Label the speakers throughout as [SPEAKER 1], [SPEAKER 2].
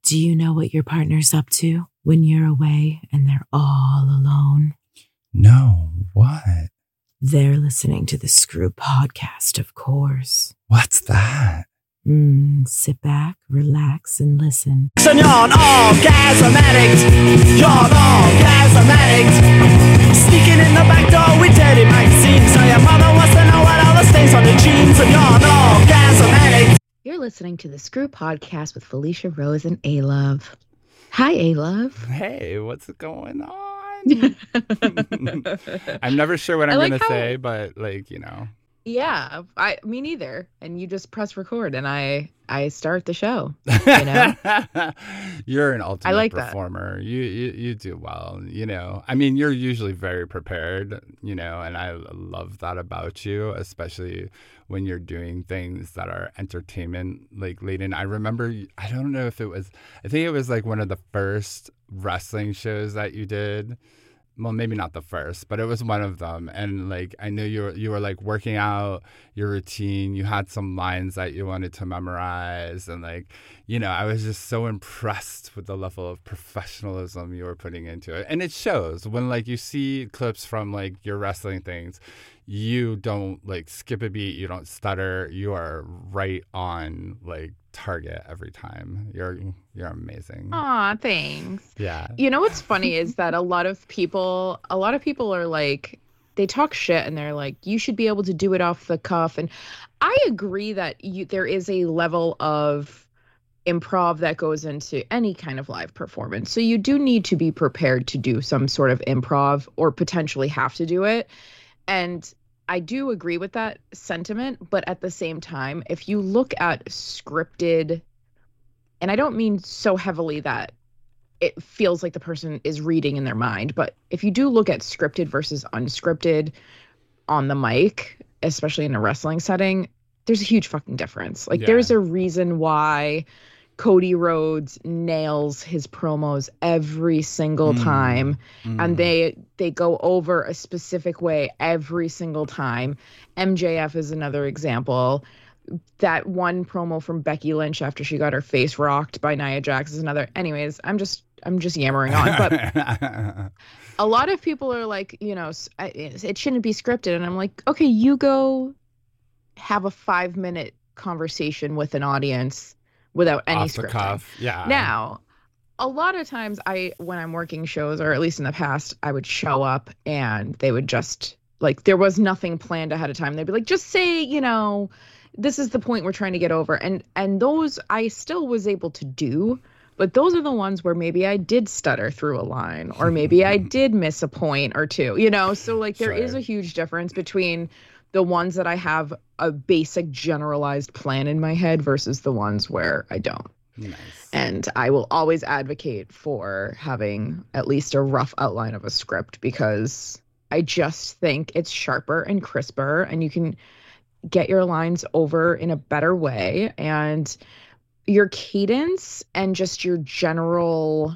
[SPEAKER 1] Do you know what your partner's up to when you're away and they're all alone?
[SPEAKER 2] No, what?
[SPEAKER 1] They're listening to the Screw podcast, of course.
[SPEAKER 2] What's that?
[SPEAKER 1] Sit back, relax, and listen.
[SPEAKER 3] So you're an orgasm addict. You're an orgasm addict. Sneaking in the back door with dirty magazines. So your mother wants to know what all the stains on the jeans. And you're an orgasm addict.
[SPEAKER 1] You're listening to the Screw podcast with Felicia Rose and A-Love. Hi, A-Love.
[SPEAKER 2] Hey, what's going on? I'm never sure what I'm going to say, but
[SPEAKER 1] Yeah, me neither. And you just press record and I start the show, you know?
[SPEAKER 2] You're an ultimate
[SPEAKER 1] like
[SPEAKER 2] performer. That. You do well, you know. I mean, you're usually very prepared, you know, and I love that about you, especially when you're doing things that are entertainment like laden. I remember, I don't know if it was, I think it was like one of the first wrestling shows that you did. Well, maybe not the first, but it was one of them. And like, I knew you were like working out your routine. You had some lines that you wanted to memorize. And like, you know, I was just so impressed with the level of professionalism you were putting into it. And it shows when like you see clips from like your wrestling things, you don't like skip a beat. You don't stutter. You are right on like target every time. You're amazing.
[SPEAKER 4] Aw, thanks.
[SPEAKER 2] Yeah.
[SPEAKER 4] You know what's funny is that a lot of people are like, they talk shit and they're like, you should be able to do it off the cuff. And I agree that there is a level of improv that goes into any kind of live performance. So you do need to be prepared to do some sort of improv or potentially have to do it. And I do agree with that sentiment, but at the same time, if you look at scripted, and I don't mean so heavily that it feels like the person is reading in their mind, but if you do look at scripted versus unscripted on the mic, especially in a wrestling setting, there's a huge fucking difference. Like, there's a reason why Cody Rhodes nails his promos every single time, and they go over a specific way every single time. MJF is another example. That one promo from Becky Lynch after she got her face rocked by Nia Jax is another. Anyways, I'm just yammering on, but a lot of people are like, you know, it shouldn't be scripted, and I'm like, okay, you go have a 5-minute conversation with an audience without any
[SPEAKER 2] off the
[SPEAKER 4] scripting.
[SPEAKER 2] cuff. Yeah.
[SPEAKER 4] Now, a lot of times when I'm working shows, or at least in the past, I would show up and they would just, like, there was nothing planned ahead of time. They'd be like, just say, you know, this is the point we're trying to get over. And those I still was able to do, but those are the ones where maybe I did stutter through a line, or maybe I did miss a point or two, you know? So like there is a huge difference between the ones that I have a basic generalized plan in my head versus the ones where I don't.
[SPEAKER 2] Nice.
[SPEAKER 4] And I will always advocate for having at least a rough outline of a script, because I just think it's sharper and crisper, and you can get your lines over in a better way, and your cadence and just your general,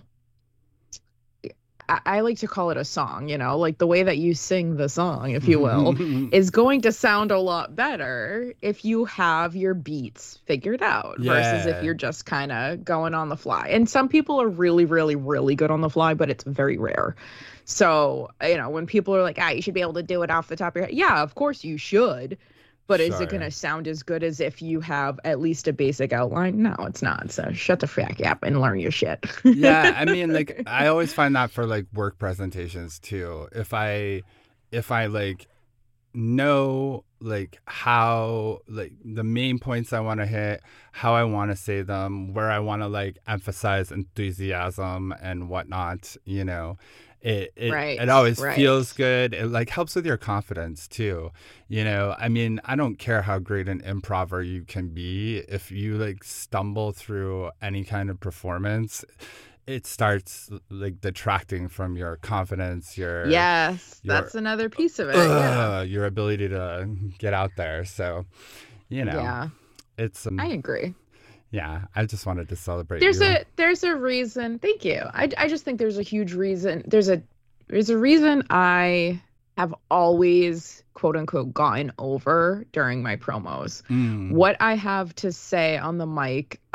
[SPEAKER 4] I like to call it a song, you know, like the way that you sing the song, if you will, is going to sound a lot better if you have your beats figured out versus if you're just kind of going on the fly. And some people are really, really, really good on the fly, but it's very rare. So, you know, when people are like, you should be able to do it off the top of your head. Yeah, of course you should. But is it going to sound as good as if you have at least a basic outline? No, it's not. So shut the fuck up and learn your shit.
[SPEAKER 2] Yeah, I mean, like, I always find that for like work presentations too. If I like know like how, like, the main points I want to hit, how I want to say them, where I want to like emphasize enthusiasm and whatnot, you know. It always feels good. It like helps with your confidence too. You know, I mean, I don't care how great an improver you can be. If you like stumble through any kind of performance, it starts like detracting from your confidence.
[SPEAKER 4] That's another piece of it.
[SPEAKER 2] Your ability to get out there. So, you know, it's.
[SPEAKER 4] I agree.
[SPEAKER 2] Yeah, I just wanted to celebrate.
[SPEAKER 4] There's a reason. Thank you. I just think there's a huge reason. There's a reason I have always, quote unquote, gotten over during my promos. What I have to say on the mic, I don't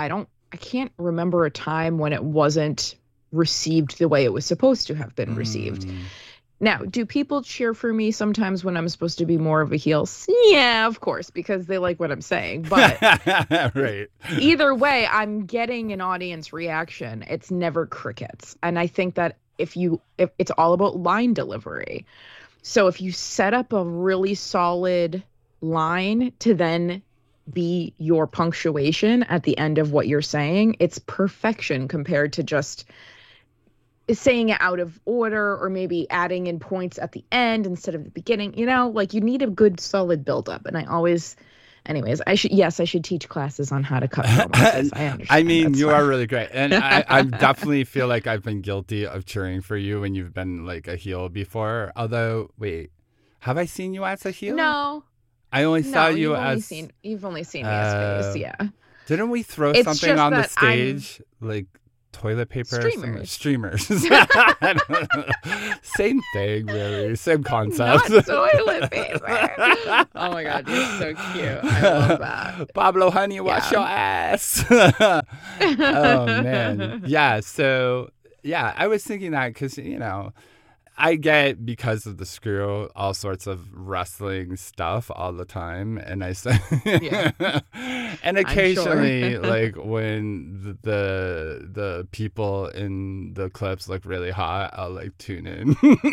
[SPEAKER 4] I can't remember a time when it wasn't received the way it was supposed to have been received. Now, do people cheer for me sometimes when I'm supposed to be more of a heel? Yeah, of course, because they like what I'm saying. But
[SPEAKER 2] right.
[SPEAKER 4] Either way, I'm getting an audience reaction. It's never crickets. And I think that if it's all about line delivery. So if you set up a really solid line to then be your punctuation at the end of what you're saying, it's perfection compared to just saying it out of order or maybe adding in points at the end instead of the beginning. Like you need a good solid buildup. And anyways, I should teach classes on how to cut promos. I understand.
[SPEAKER 2] I mean,
[SPEAKER 4] That's
[SPEAKER 2] you
[SPEAKER 4] fine.
[SPEAKER 2] are really great. And I definitely feel like I've been guilty of cheering for you when you've been like a heel before. Although, wait, have I seen you as a heel?
[SPEAKER 4] No.
[SPEAKER 2] I only saw you
[SPEAKER 4] You've only seen me as face, yeah.
[SPEAKER 2] Didn't we throw
[SPEAKER 4] It's
[SPEAKER 2] something
[SPEAKER 4] just
[SPEAKER 2] on the
[SPEAKER 4] that
[SPEAKER 2] stage? Like toilet paper?
[SPEAKER 4] Streamers.
[SPEAKER 2] I don't know. Same thing, really. Same concept.
[SPEAKER 4] Not toilet paper. Oh my God, you're so cute. I love that.
[SPEAKER 2] Pablo, honey, wash your ass. Oh, man. Yeah, so, yeah, I was thinking that because, I get, because of the screw, all sorts of wrestling stuff all the time, and I say, and occasionally,
[SPEAKER 4] sure.
[SPEAKER 2] like when the people in the clips look really hot, I'll like tune in.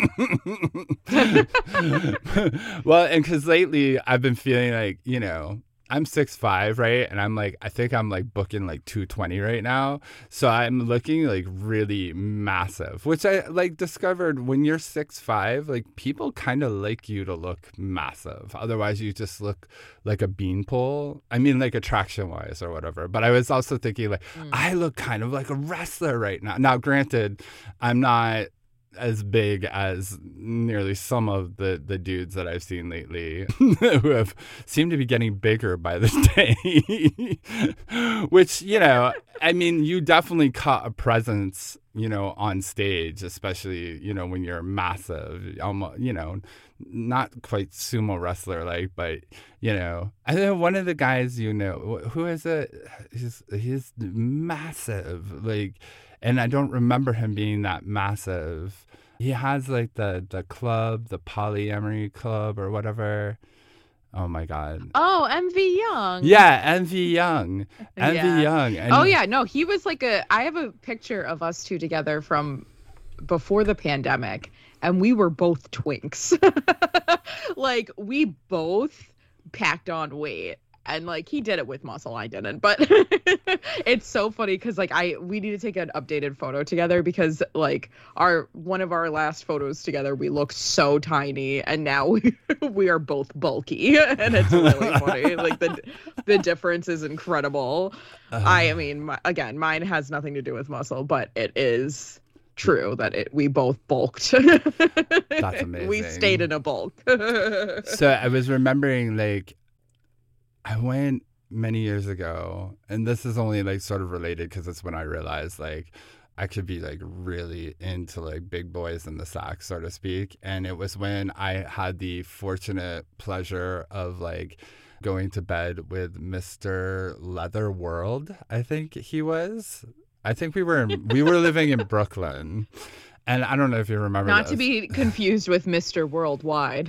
[SPEAKER 2] Well, and because lately I've been feeling like I'm 6'5", right? And I think I'm like booking like 220 right now. So I'm looking like really massive, which I like discovered when you're 6'5", like people kind of like you to look massive. Otherwise you just look like a beanpole. I mean, like attraction wise or whatever. But I was also thinking like, I look kind of like a wrestler right now. Now, granted, I'm not as big as nearly some of the dudes that I've seen lately who have seemed to be getting bigger by the day. Which, I mean, you definitely caught a presence, on stage, especially, when you're massive, almost, not quite sumo wrestler like, but, I think one of the guys, who is it? He's massive, like, and I don't remember him being that massive. He has like the club, the polyamory club or whatever. Oh my God.
[SPEAKER 4] Oh, MV Young.
[SPEAKER 2] Yeah, MV Young. MV Young. And
[SPEAKER 4] oh yeah, no, he was like I have a picture of us two together from before the pandemic, and we were both twinks. Like we both packed on weight. And like he did it with muscle, I didn't. But it's so funny because like we need to take an updated photo together because like one of our last photos together we looked so tiny, and now we are both bulky, and it's really funny. Like the difference is incredible. I mean, again, mine has nothing to do with muscle, but it is true that we both bulked.
[SPEAKER 2] That's amazing.
[SPEAKER 4] We stayed in a bulk.
[SPEAKER 2] So I was remembering like I went many years ago, and this is only like sort of related because it's when I realized like I could be like really into like big boys in the sack, so to speak. And it was when I had the fortunate pleasure of like going to bed with Mr. Leather World, I think he was. I think we were living in Brooklyn. And I don't know if you remember
[SPEAKER 4] Not
[SPEAKER 2] this.
[SPEAKER 4] to be confused with Mr. Worldwide.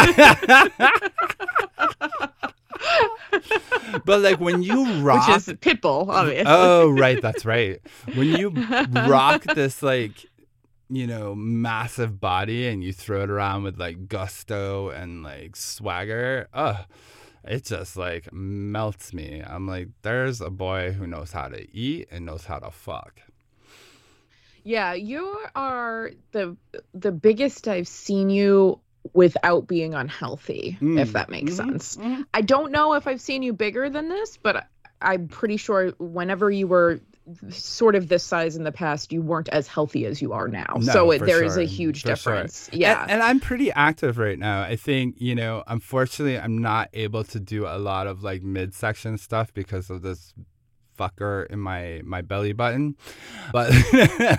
[SPEAKER 2] But like when you rock,
[SPEAKER 4] which is Pitbull, obviously.
[SPEAKER 2] Oh, right, that's right. When you rock this like, massive body and you throw it around with like gusto and like swagger, it just like melts me. I'm like, there's a boy who knows how to eat and knows how to fuck.
[SPEAKER 4] Yeah, you are the biggest I've seen you without being unhealthy, if that makes sense. I don't know if I've seen you bigger than this, but I'm pretty sure whenever you were sort of this size in the past, you weren't as healthy as you are now.
[SPEAKER 2] No,
[SPEAKER 4] so there is
[SPEAKER 2] sure.
[SPEAKER 4] a huge
[SPEAKER 2] For
[SPEAKER 4] difference.
[SPEAKER 2] Sure.
[SPEAKER 4] Yeah.
[SPEAKER 2] And I'm pretty active right now. I think, unfortunately, I'm not able to do a lot of like midsection stuff because of this fucker in my belly button, but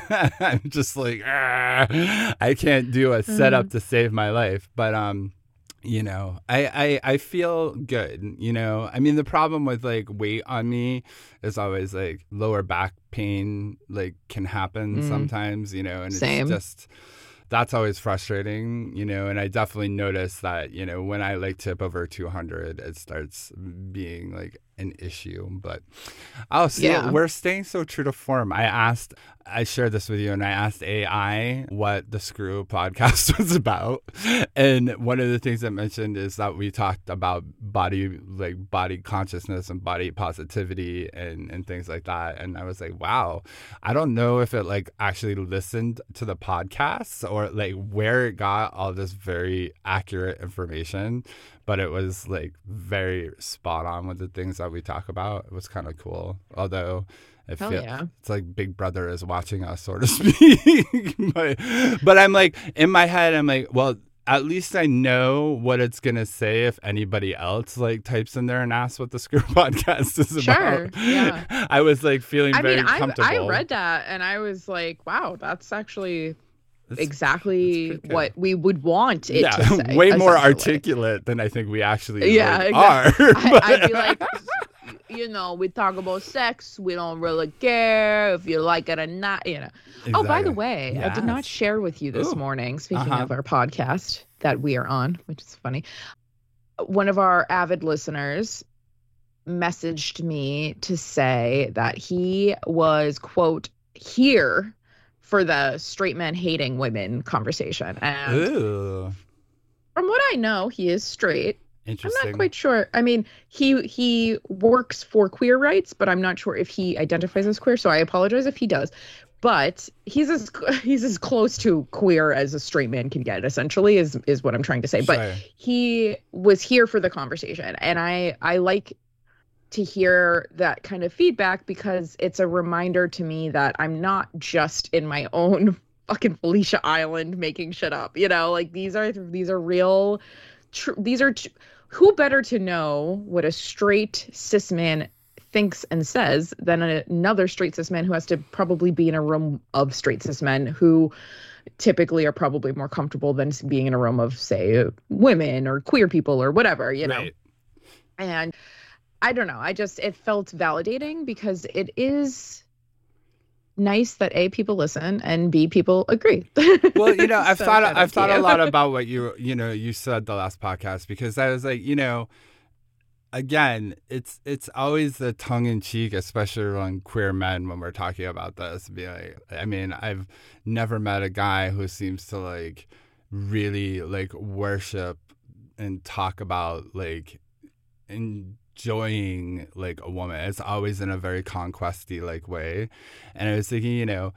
[SPEAKER 2] I'm just like I can't do a setup to save my life. But you know, I feel good, you know. I mean, the problem with like weight on me is always like lower back pain, like can happen sometimes, you know, and
[SPEAKER 4] Same.
[SPEAKER 2] it's just, that's always frustrating, you know, and I definitely notice that, you know, when I like tip over 200, it starts being like an issue. But we're staying so true to form. I shared this with you, and I asked AI what the Screw podcast was about. And one of the things it mentioned is that we talked about body consciousness and body positivity and things like that. And I was like, wow, I don't know if it like actually listened to the podcast or like where it got all this very accurate information, but it was like very spot on with the things that we talk about. It was kind of cool. Although I feel it's like Big Brother is watching us, so to speak. but I'm like, in my head, I'm like, well, at least I know what it's going to say if anybody else like types in there and asks what the Screw podcast is about.
[SPEAKER 4] Sure, yeah.
[SPEAKER 2] I was like feeling very comfortable.
[SPEAKER 4] I read that and I was like, wow, that's actually exactly what we would want it to say.
[SPEAKER 2] Way more articulate than I think we actually are.
[SPEAKER 4] I'd be like, you know, we talk about sex. We don't really care if you like it or not, you know. Exactly. Oh, by the way, I did not share with you this morning, speaking of our podcast that we are on, which is funny. One of our avid listeners messaged me to say that he was, quote, here for the straight men hating women conversation. And from what I know, he is straight. I'm not quite sure. I mean, he works for queer rights, but I'm not sure if he identifies as queer. So I apologize if he does. But he's as close to queer as a straight man can get, essentially, is what I'm trying to say. Sure. But he was here for the conversation. And I like to hear that kind of feedback because it's a reminder to me that I'm not just in my own fucking Felicia Island making shit up. You know, like these are real. Who better to know what a straight cis man thinks and says than another straight cis man who has to probably be in a room of straight cis men who typically are probably more comfortable than being in a room of, say, women or queer people or whatever, you know. And I don't know. It felt validating because it is nice that A, people listen, and B, people agree.
[SPEAKER 2] Well, you know, I've thought a lot about what you said the last podcast, because I was like, you know, again, it's always the tongue in cheek, especially on queer men when we're talking about this. Be like, I mean, I've never met a guy who seems to like really like worship and talk about like enjoying like a woman. It's always in a very conquesty like way. And I was thinking, you know,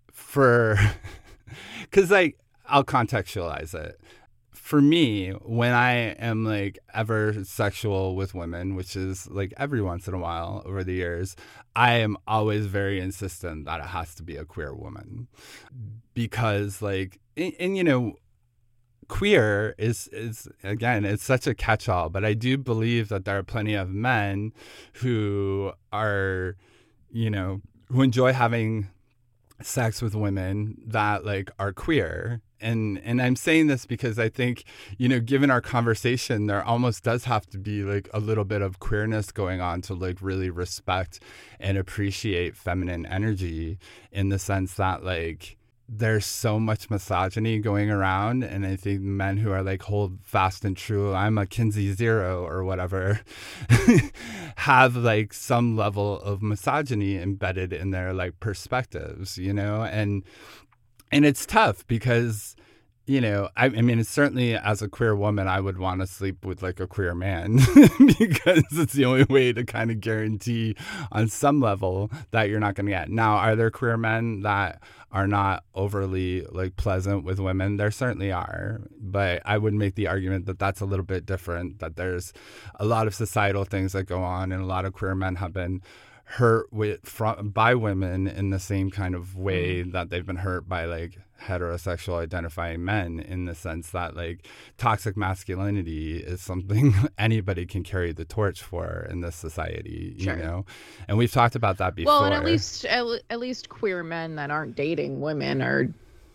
[SPEAKER 2] because like I'll contextualize it. For me, when I am like ever sexual with women, which is like every once in a while over the years, I am always very insistent that it has to be a queer woman, because like, and you know, queer is again, it's such a catch-all, but I do believe that there are plenty of men who are, you know, who enjoy having sex with women that like are queer. And I'm saying this because I think, you know, given our conversation, there almost does have to be like a little bit of queerness going on to like really respect and appreciate feminine energy, in the sense that like there's so much misogyny going around. And I think men who are like hold fast and true, I'm a Kinsey Zero or whatever, have like some level of misogyny embedded in their like perspectives, you know, and it's tough because, you know, I mean, it's certainly as a queer woman, I would want to sleep with like a queer man because it's the only way to kind of guarantee on some level that you're not going to get. Now, are there queer men that are not overly like pleasant with women? There certainly are, but I would make the argument that that's a little bit different, that there's a lot of societal things that go on, and a lot of queer men have been hurt by women in the same kind of way that they've been hurt by like heterosexual identifying men, in the sense that like toxic masculinity is something anybody can carry the torch for in this society, you know. And we've talked about that before.
[SPEAKER 4] Well, and at least queer men that aren't dating women are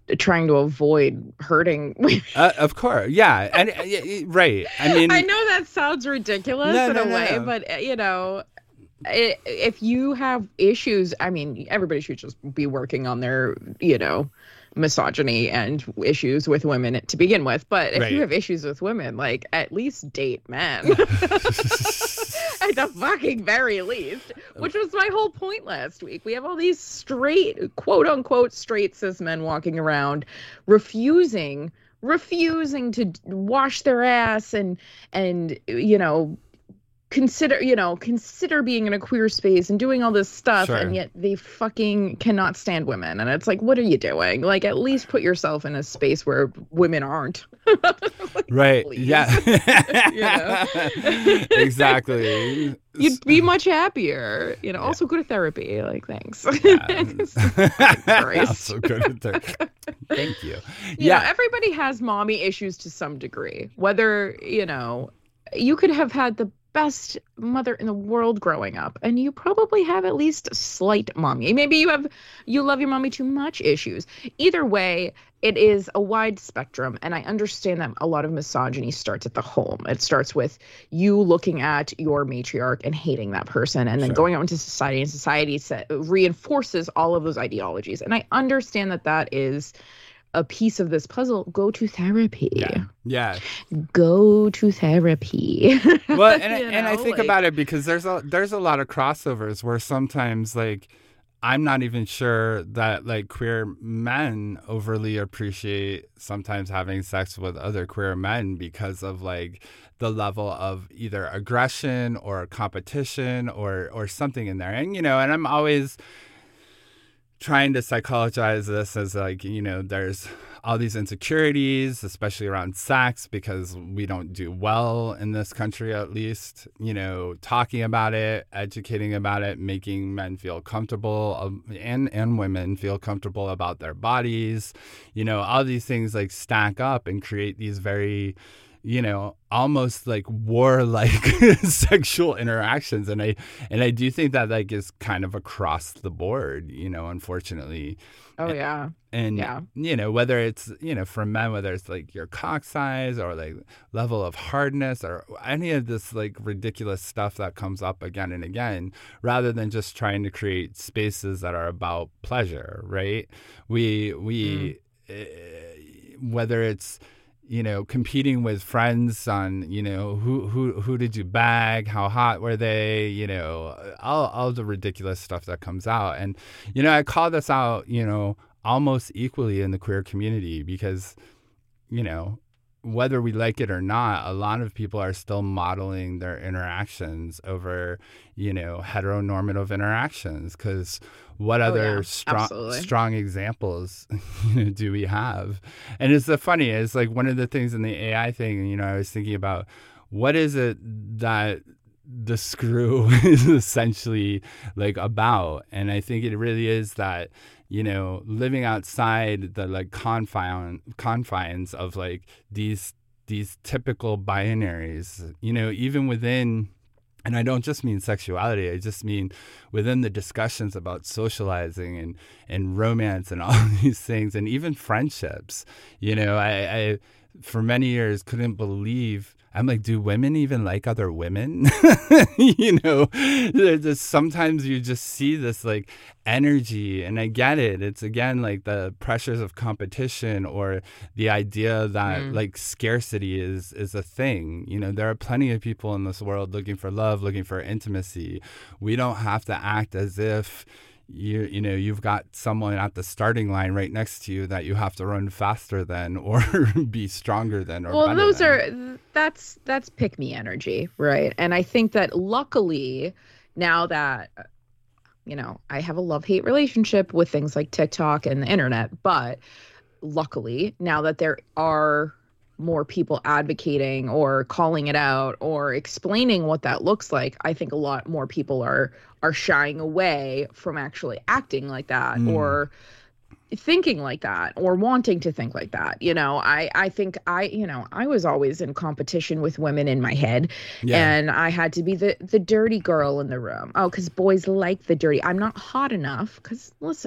[SPEAKER 4] trying to avoid hurting.
[SPEAKER 2] Of course, yeah, and right. I mean,
[SPEAKER 4] I know that sounds ridiculous in a way, but you know, if you have issues, I mean, everybody should just be working on their, you know, misogyny and issues with women to begin with. But if you have issues with women, like, at least date men. At the fucking very least, which was my whole point last week. We have all these straight, quote unquote, straight cis men walking around refusing to wash their ass and you know, consider being in a queer space and doing all this stuff, and yet they fucking cannot stand women. And it's like, what are you doing? Like, at least put yourself in a space where women aren't. Like,
[SPEAKER 2] right.
[SPEAKER 4] please.
[SPEAKER 2] Yeah.
[SPEAKER 4] You know?
[SPEAKER 2] Exactly.
[SPEAKER 4] You'd be much happier. You know, also go to therapy. Like, thanks.
[SPEAKER 2] Also go to therapy. Thank you.
[SPEAKER 4] You know, everybody has mommy issues to some degree. Whether, you know, you could have had the best mother in the world growing up, and you probably have at least slight mommy. Maybe you love your mommy too much issues. Either way, it is a wide spectrum, and I understand that a lot of misogyny starts at the home. It starts with you looking at your matriarch and hating that person, and then going out into society, and society reinforces all of those ideologies. And I understand that that is a piece of this puzzle. Go to therapy.
[SPEAKER 2] Yeah.
[SPEAKER 4] Go to therapy.
[SPEAKER 2] Well, and I think about it because there's a lot of crossovers where sometimes, like, I'm not even sure that, like, queer men overly appreciate sometimes having sex with other queer men because of, like, the level of either aggression or competition or something in there. And, you know, and I'm always trying to psychologize this as, like, you know, there's all these insecurities, especially around sex, because we don't do well in this country, at least, you know, talking about it, educating about it, making men feel comfortable and women feel comfortable about their bodies. You know, all these things, like, stack up and create these very, you know, almost like warlike sexual interactions. And I do think that, like, is kind of across the board, you know, unfortunately.
[SPEAKER 4] Oh, yeah.
[SPEAKER 2] And, you know, whether it's, you know, for men, whether it's, like, your cock size or, like, level of hardness or any of this, like, ridiculous stuff that comes up again and again, rather than just trying to create spaces that are about pleasure, right? Whether it's, you know, competing with friends on, you know, who did you bag, how hot were they, you know, all the ridiculous stuff that comes out. And, you know, I call this out, you know, almost equally in the queer community because, you know, whether we like it or not, a lot of people are still modeling their interactions over, you know, heteronormative interactions. Because what other strong examples, you know, do we have? And it's funny, it's like one of the things in the AI thing, you know, I was thinking about what is it that the screw is essentially, like, about. And I think it really is that, you know, living outside the, like, confines of, like, these typical binaries, you know, even within, and I don't just mean sexuality, I just mean within the discussions about socializing and romance and all these things, and even friendships. You know, I for many years couldn't believe, I'm like, do women even like other women? You know, sometimes you just see this, like, energy, and I get it. It's, again, like, the pressures of competition or the idea that like scarcity is a thing. You know, there are plenty of people in this world looking for love, looking for intimacy. We don't have to act as if you know, you've got someone at the starting line right next to you that you have to run faster than or be stronger than or better
[SPEAKER 4] those
[SPEAKER 2] than.
[SPEAKER 4] That's pick me energy, right? And I think that luckily now that, you know, I have a love-hate relationship with things like TikTok and the internet, but luckily now that there are more people advocating or calling it out or explaining what that looks like, I think a lot more people are shying away from actually acting like that or thinking like that or wanting to think like that. You know, I think you know, I was always in competition with women in my head, and I had to be the dirty girl in the room. Oh, because boys like the dirty. I'm not hot enough because, listen,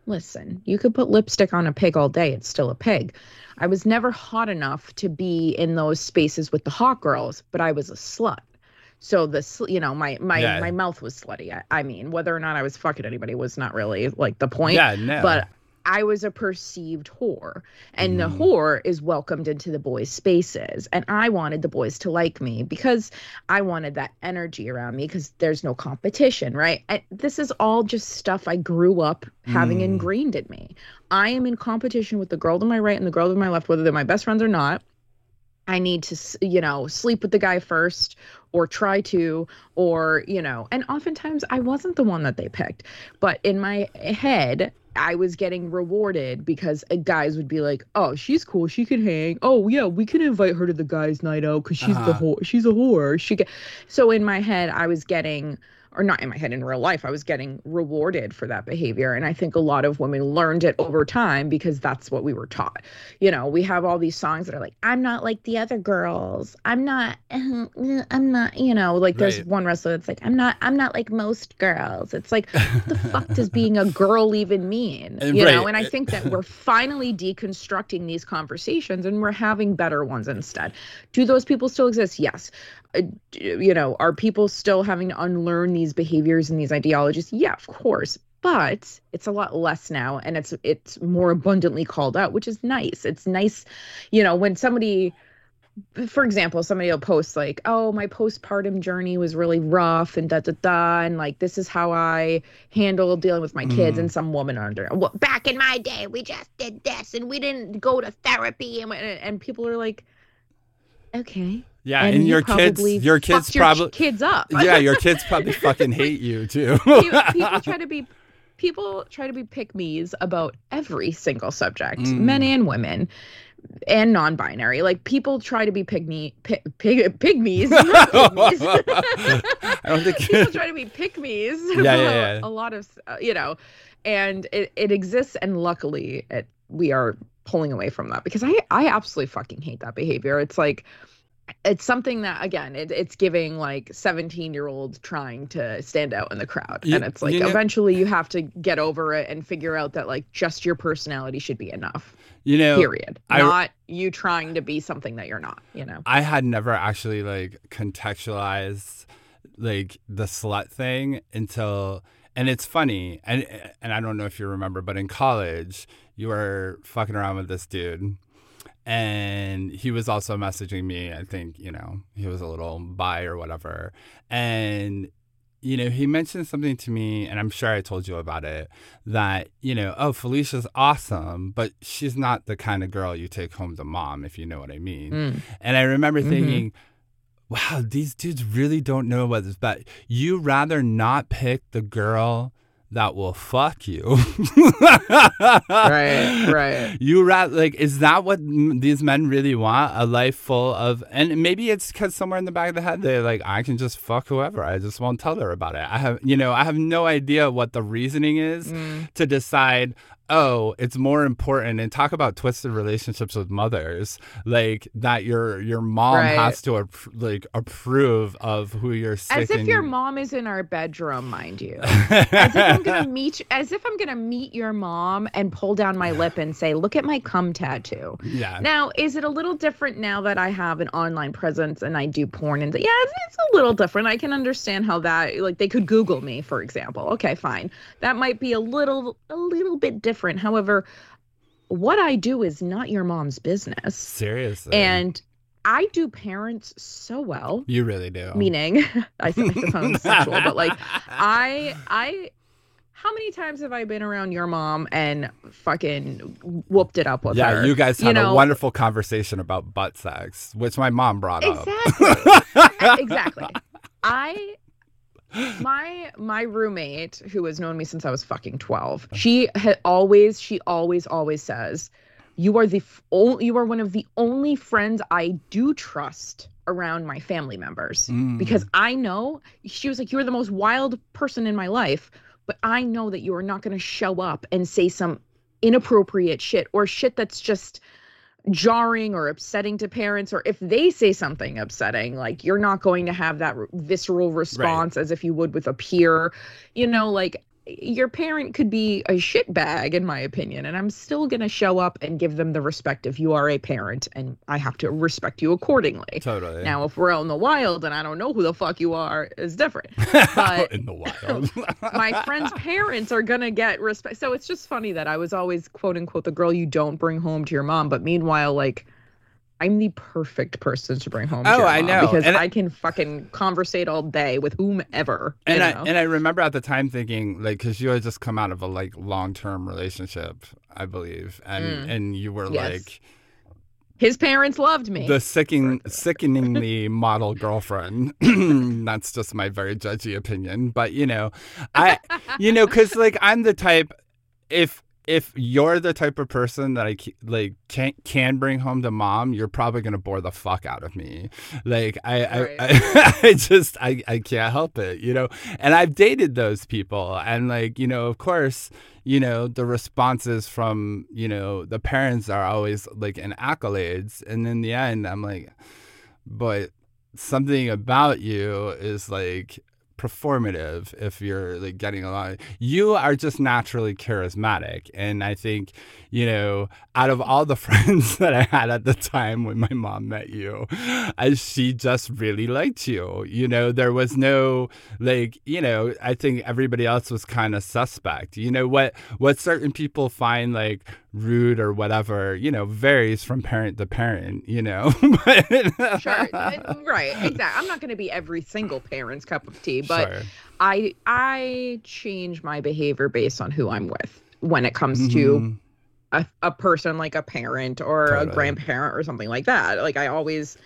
[SPEAKER 4] listen, you could put lipstick on a pig all day. It's still a pig. I was never hot enough to be in those spaces with the hot girls, but I was a slut. So my mouth was slutty. I mean, whether or not I was fucking anybody was not really like the point.
[SPEAKER 2] Yeah, no.
[SPEAKER 4] But I was a perceived whore, and the whore is welcomed into the boys' spaces. And I wanted the boys to like me because I wanted that energy around me because there's no competition, right? This is all just stuff I grew up having ingrained in me. I am in competition with the girl to my right and the girl to my left, whether they're my best friends or not. I need to, sleep with the guy first or try to, or, and oftentimes I wasn't the one that they picked. But in my head, I was getting rewarded because guys would be like, oh, she's cool. She can hang. Oh, yeah, we can invite her to the guys' night out because she's she's a whore. So in my head, I was getting, or not in my head, in real life, I was getting rewarded for that behavior. And I think a lot of women learned it over time because that's what we were taught. We have all these songs that are like, I'm not like the other girls. I'm not, like there's
[SPEAKER 2] Right.
[SPEAKER 4] one wrestler that's like, I'm not like most girls. It's like, what the fuck does being a girl even mean?
[SPEAKER 2] Right.
[SPEAKER 4] And I think that we're finally deconstructing these conversations and we're having better ones instead. Do those people still exist? Yes. Are people still having to unlearn these behaviors and these ideologies? Yeah, of course. But it's a lot less now, and it's more abundantly called out, which is nice. It's nice, when somebody, for example, somebody will post like, oh, my postpartum journey was really rough and and like, this is how I handle dealing with my kids, and some woman well, back in my day, we just did this and we didn't go to therapy, and people are like, okay.
[SPEAKER 2] Yeah, and your kids probably
[SPEAKER 4] kids up.
[SPEAKER 2] Yeah, your kids probably fucking hate you too.
[SPEAKER 4] People try to be pick-me's about every single subject, men and women, and non-binary. Like, people try to be pygmies. Not pygmies.
[SPEAKER 2] I don't think
[SPEAKER 4] People try to be pick-me's.
[SPEAKER 2] Yeah.
[SPEAKER 4] A lot of, and it exists, and luckily we are pulling away from that because I absolutely fucking hate that behavior. It's like, it's something that, again, it's giving like 17-year-olds trying to stand out in the crowd. And it's like, eventually you have to get over it and figure out that like just your personality should be enough. Period. Not you trying to be something that you're not,
[SPEAKER 2] I had never actually like contextualized like the slut thing until, and it's funny, and I don't know if you remember, but in college you were fucking around with this dude. And he was also messaging me. I think, he was a little bi or whatever. And, he mentioned something to me, and I'm sure I told you about it, that, oh, Felicia's awesome, but she's not the kind of girl you take home to mom, if you know what I mean. And I remember thinking, wow, these dudes really don't know what is bad. You rather not pick the girl that will fuck you.
[SPEAKER 4] Right.
[SPEAKER 2] You like, is that what these men really want? A life full of, and maybe it's because somewhere in the back of the head they're like, I can just fuck whoever. I just won't tell her about it. I have no idea what the reasoning is to decide, oh, it's more important, and talk about twisted relationships with mothers, like that your mom has to approve of who you're sticking.
[SPEAKER 4] As if your mom is in our bedroom, mind you. As if I'm gonna meet your mom and pull down my lip and say, look at my cum tattoo.
[SPEAKER 2] Yeah.
[SPEAKER 4] Now, is it a little different now that I have an online presence and I do porn? And yeah, it's a little different. I can understand how that, like, they could Google me, for example. Okay, fine. That might be a little bit different. However, what I do is not your mom's business.
[SPEAKER 2] Seriously.
[SPEAKER 4] And I do parents so well.
[SPEAKER 2] You really do.
[SPEAKER 4] Meaning, I sound sexual, but like, I how many times have I been around your mom and fucking whooped it up with her?
[SPEAKER 2] Yeah, you guys had a wonderful conversation about butt sex, which my mom brought up.
[SPEAKER 4] Exactly. My roommate, who has known me since I was fucking 12, she always says, you are one of the only friends I do trust around my family members, because I know, she was like, you are the most wild person in my life, but I know that you are not going to show up and say some inappropriate shit or shit that's just jarring or upsetting to parents, or if they say something upsetting, like, you're not going to have that visceral response as if you would with a peer, like, your parent could be a shitbag, in my opinion, and I'm still going to show up and give them the respect if you are a parent, and I have to respect you accordingly.
[SPEAKER 2] Totally.
[SPEAKER 4] Now, if we're out in the wild and I don't know who the fuck you are, is different. But
[SPEAKER 2] in the wild.
[SPEAKER 4] my friends' parents are going to get respect. So it's just funny that I was always, quote unquote, the girl you don't bring home to your mom. But meanwhile, like, I'm the perfect person to bring home to your mom.
[SPEAKER 2] I know.
[SPEAKER 4] Because
[SPEAKER 2] and
[SPEAKER 4] I can fucking conversate all day with whomever.
[SPEAKER 2] And I remember at the time thinking, like, because you had just come out of a like long-term relationship, I believe, and you were like,
[SPEAKER 4] his parents loved me.
[SPEAKER 2] The sickeningly model girlfriend. That's just my very judgy opinion, but because like I'm the type, if you're the type of person that I like can bring home to mom, you're probably gonna bore the fuck out of me. Like I can't help it, And I've dated those people, and like of course, the responses from the parents are always like in accolades, and in the end, I'm like, but something about you is like performative. If you're like getting along, you are just naturally charismatic, and I think out of all the friends that I had at the time when my mom met you, she just really liked you. There was no like I think everybody else was kind of suspect. What certain people find like rude or whatever varies from parent to parent.
[SPEAKER 4] Sure, right, exactly. I'm not going to be every single parent's cup of tea, but sure. I change my behavior based on who I'm with when it comes to a person, like a parent or a grandparent or something like that. Like I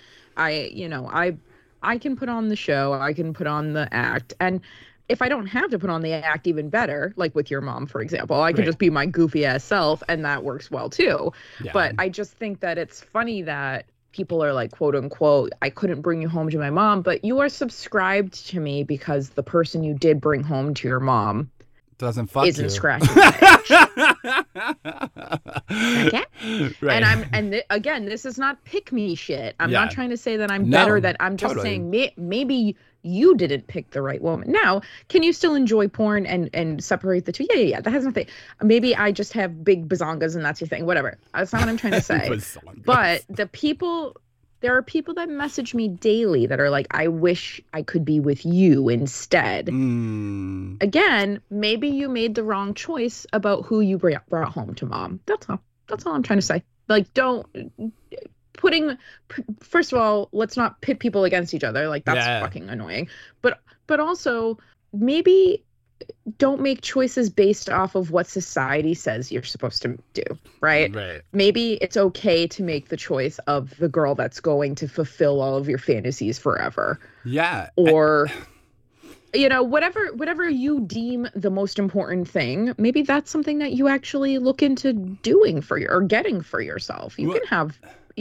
[SPEAKER 4] can put on the show, I can put on the act, and if I don't have to put on the act, even better, like with your mom, for example, I could just be my goofy ass self, and that works well too. Yeah. But I just think that it's funny that people are like, quote unquote, I couldn't bring you home to my mom, but you are subscribed to me because the person you did bring home to your mom
[SPEAKER 2] doesn't fuck
[SPEAKER 4] isn't
[SPEAKER 2] you.
[SPEAKER 4] Scratching my itch. Okay?
[SPEAKER 2] Right.
[SPEAKER 4] And again, this is not pick me shit. I'm not trying to say that I'm better. That I'm just saying maybe you didn't pick the right woman. Now, can you still enjoy porn and separate the two? Yeah. That has nothing. Maybe I just have big bazongas and that's your thing. Whatever. That's not what I'm trying to say. But there are people that message me daily that are like, I wish I could be with you instead. Again, maybe you made the wrong choice about who you brought home to mom. That's all I'm trying to say. Like, first of all, let's not pit people against each other. Like, that's fucking annoying. But also, maybe don't make choices based off of what society says you're supposed to do, right? Maybe it's okay to make the choice of the girl that's going to fulfill all of your fantasies forever.
[SPEAKER 2] Yeah.
[SPEAKER 4] Or whatever you deem the most important thing, maybe that's something that you actually look into doing or getting for yourself. You can have,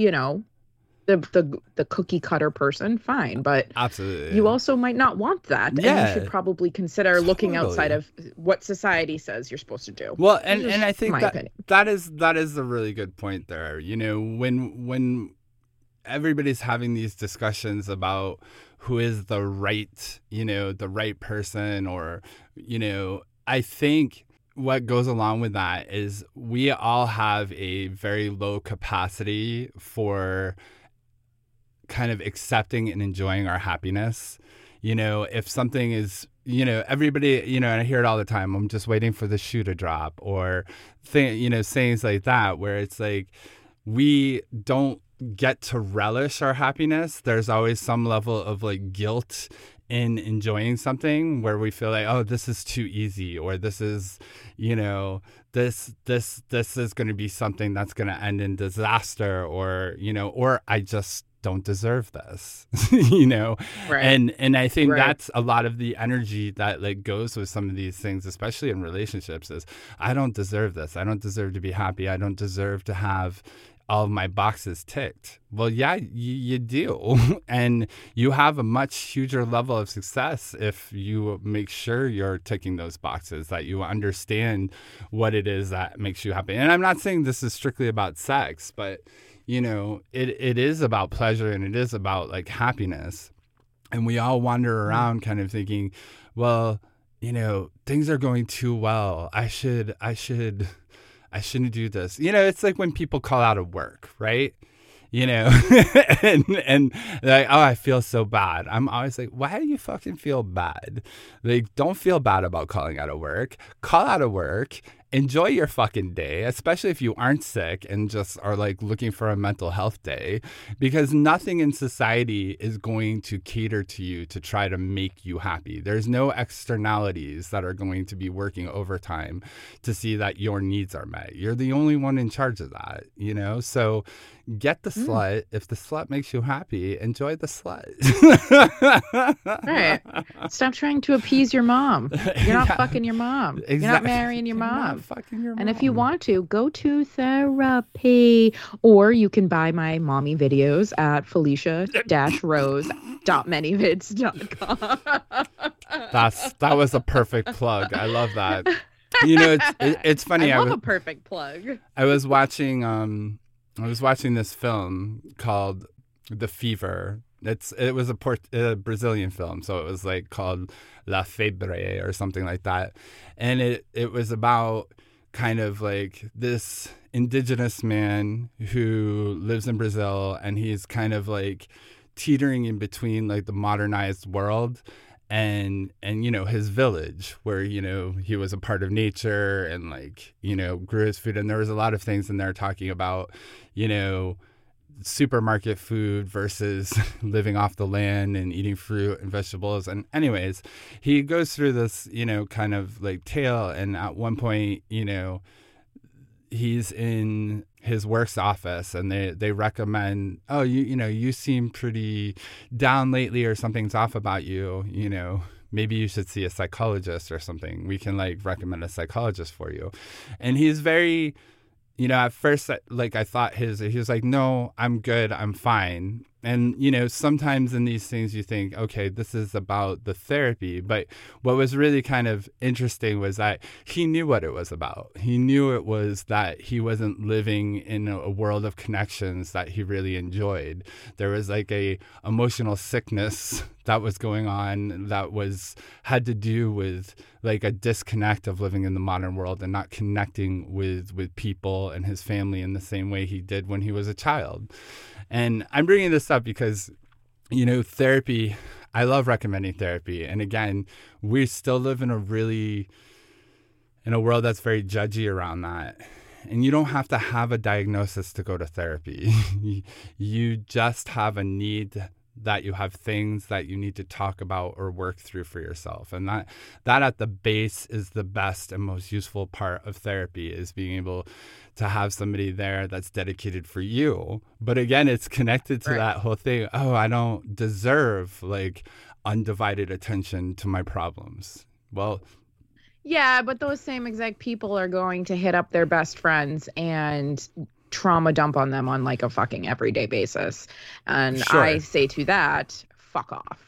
[SPEAKER 4] the cookie cutter person, fine, but
[SPEAKER 2] absolutely,
[SPEAKER 4] you also might not want that, and you should probably consider looking outside of what society says you're supposed to do.
[SPEAKER 2] Well, and I think that is a really good point there. When everybody's having these discussions about who is the right person, or I think what goes along with that is we all have a very low capacity for kind of accepting and enjoying our happiness. If something is, everybody, and I hear it all the time, I'm just waiting for the shoe to drop, or sayings like that, where it's like, we don't get to relish our happiness. There's always some level of like guilt in enjoying something where we feel like, oh, this is too easy, or this is, this is going to be something that's going to end in disaster, or I just don't deserve this, Right. And I think that's a lot of the energy that like goes with some of these things, especially in relationships, is I don't deserve this. I don't deserve to be happy. I don't deserve to have all of my boxes ticked. Well, yeah, you do. And you have a much huger level of success if you make sure you're ticking those boxes, that you understand what it is that makes you happy. And I'm not saying this is strictly about sex, but it is about pleasure, and it is about like happiness. And we all wander around kind of thinking, well, things are going too well. I shouldn't do this. It's like when people call out of work, right? and they're like, oh, I feel so bad. I'm always like, why do you fucking feel bad? Like, don't feel bad about calling out of work. Call out of work. Enjoy your fucking day, especially if you aren't sick and just are like looking for a mental health day, because nothing in society is going to cater to you to try to make you happy. There's no externalities that are going to be working overtime to see that your needs are met. You're the only one in charge of that, So get the slut. If the slut makes you happy, enjoy the slut.
[SPEAKER 4] Right. Stop trying to appease your mom. You're not fucking your mom.
[SPEAKER 2] Exactly.
[SPEAKER 4] You're not marrying your mom.
[SPEAKER 2] Fucking your mom.
[SPEAKER 4] And if you want to, go to therapy, or you can buy my mommy videos at felicia-rose.manyvids.com.
[SPEAKER 2] That was a perfect plug. I love that. It's funny.
[SPEAKER 4] I love a perfect plug.
[SPEAKER 2] I was watching this film called The Fever. It was a Brazilian film, so it was like called La Febre or something like that, and it was about kind of like this indigenous man who lives in Brazil, and he's kind of like teetering in between like the modernized world and his village where he was a part of nature and like grew his food, and there was a lot of things in there talking about supermarket food versus living off the land and eating fruit and vegetables. And anyways, he goes through this, kind of like tale. And at one point, he's in his work's office and they recommend, oh, you seem pretty down lately or something's off about you, maybe you should see a psychologist or something. We can like recommend a psychologist for you. And he's very, at first, like I thought he was like, no, I'm good. I'm fine. And, sometimes in these things you think, okay, this is about the therapy. But what was really kind of interesting was that he knew what it was about. He knew it was that he wasn't living in a world of connections that he really enjoyed. There was like a emotional sickness that was going on that had to do with like a disconnect of living in the modern world and not connecting with people and his family in the same way he did when he was a child. And I'm bringing this up because, therapy, I love recommending therapy. And again, we still live in a world that's very judgy around that. And you don't have to have a diagnosis to go to therapy. You just have a need that you have things that you need to talk about or work through for yourself. And that at the base is the best and most useful part of therapy, is being able to have somebody there that's dedicated for you. But again, it's connected to that whole thing. Oh, I don't deserve like undivided attention to my problems. Well,
[SPEAKER 4] yeah, but those same exact people are going to hit up their best friends and trauma dump on them on like a fucking everyday basis. And
[SPEAKER 2] sure.
[SPEAKER 4] I say to that, fuck off.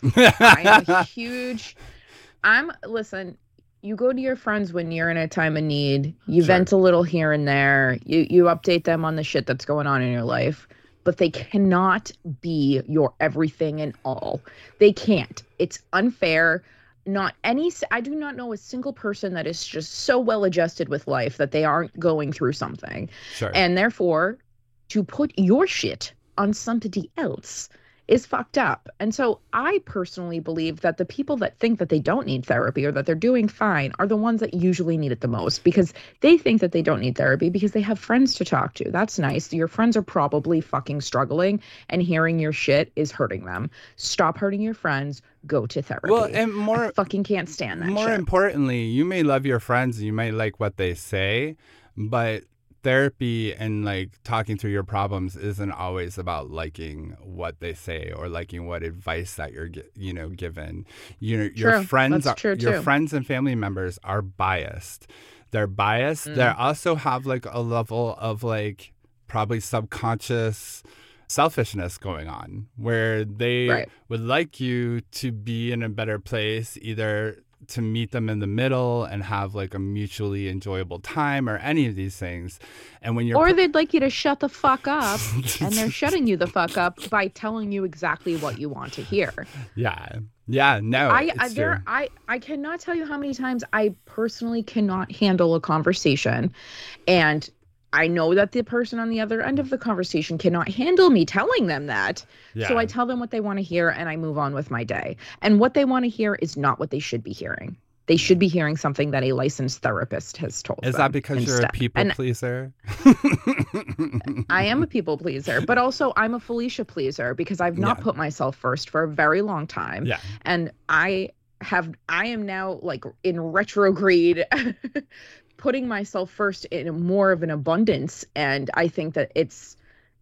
[SPEAKER 4] Listen, you go to your friends when you're in a time of need, you vent a little here and there, you update them on the shit that's going on in your life, but they cannot be your everything and all. They can't. It's unfair. I do not know a single person that is just so well adjusted with life that they aren't going through something.
[SPEAKER 2] Sure.
[SPEAKER 4] And therefore, to put your shit on somebody else is fucked up. And so I personally believe that the people that think that they don't need therapy or that they're doing fine are the ones that usually need it the most, because they think that they don't need therapy because they have friends to talk to. That's nice. Your friends are probably fucking struggling, and hearing your shit is hurting them. Stop hurting your friends. Go to therapy.
[SPEAKER 2] Well, and
[SPEAKER 4] I fucking can't stand that
[SPEAKER 2] More
[SPEAKER 4] shit.
[SPEAKER 2] importantly, you may love your friends and you may like what they say, but therapy and like talking through your problems isn't always about liking what they say or liking what advice that you're given. Your friends and family members are biased. They're biased. They also have like a level of like probably subconscious selfishness going on where they would like you to be in a better place, either to meet them in the middle and have like a mutually enjoyable time or any of these things. And when
[SPEAKER 4] they'd like you to shut the fuck up, and they're shutting you the fuck up by telling you exactly what you want to hear.
[SPEAKER 2] Yeah. Yeah, no, it's true.
[SPEAKER 4] I cannot tell you how many times I personally cannot handle a conversation, and I know that the person on the other end of the conversation cannot handle me telling them that.
[SPEAKER 2] Yeah.
[SPEAKER 4] So I tell them what they want to hear and I move on with my day. And what they want to hear is not what they should be hearing. They should be hearing something that a licensed therapist has told them.
[SPEAKER 2] Is that because you're a people pleaser?
[SPEAKER 4] I am a people pleaser, but also I'm a Felicia pleaser because I've not put myself first for a very long time.
[SPEAKER 2] Yeah.
[SPEAKER 4] And I am now like in retrograde putting myself first in more of an abundance. And I think that it's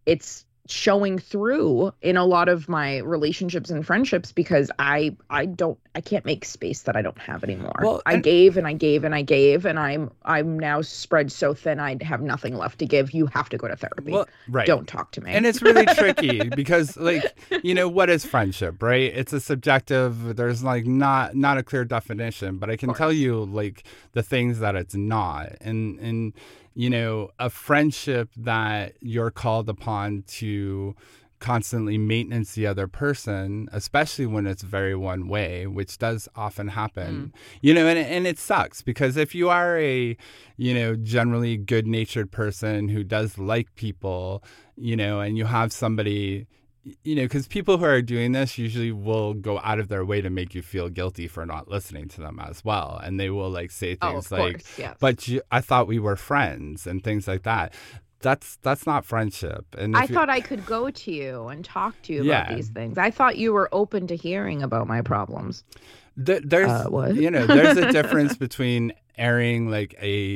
[SPEAKER 4] showing through in a lot of my relationships and friendships because I can't make space that I don't have anymore.
[SPEAKER 2] Well,
[SPEAKER 4] I gave and I gave and I gave, and I'm now spread so thin I have nothing left to give. You have to go to therapy.
[SPEAKER 2] Well, right.
[SPEAKER 4] Don't talk to me.
[SPEAKER 2] And it's really tricky because, like, you know, what is friendship, right? It's a subjective, there's like not a clear definition, but I can tell you like the things that it's not. And you know, a friendship that you're called upon to constantly maintenance the other person, especially when it's very one way, which does often happen, you know, and it sucks because if you are a, you know, generally good natured person who does like people, you know, and you have somebody, you know, because people who are doing this usually will go out of their way to make you feel guilty for not listening to them as well. And they will like say things like, but I thought we were friends and things like that. That's not friendship. And
[SPEAKER 4] I thought I could go to you and talk to you about these things. I thought you were open to hearing about my problems.
[SPEAKER 2] There's
[SPEAKER 4] what?
[SPEAKER 2] You know, there's a difference between airing like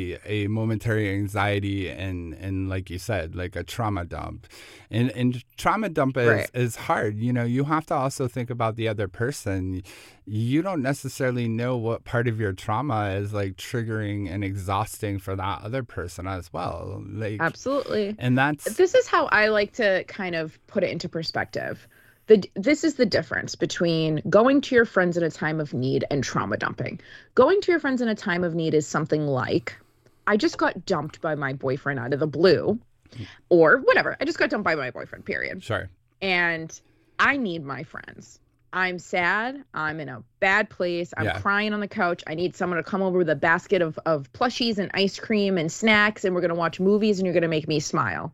[SPEAKER 2] a momentary anxiety and like you said, like a trauma dump. And trauma dump is hard. You know, you have to also think about the other person. You don't necessarily know what part of your trauma is like triggering and exhausting for that other person as well. Like
[SPEAKER 4] absolutely.
[SPEAKER 2] And
[SPEAKER 4] this is how I like to kind of put it into perspective. This is the difference between going to your friends in a time of need and trauma dumping. Going to your friends in a time of need is something like, I just got dumped by my boyfriend out of the blue, or whatever. I just got dumped by my boyfriend, period.
[SPEAKER 2] Sure.
[SPEAKER 4] And I need my friends. I'm sad. I'm in a bad place. I'm crying on the couch. I need someone to come over with a basket of plushies and ice cream and snacks, and we're going to watch movies, and you're going to make me smile.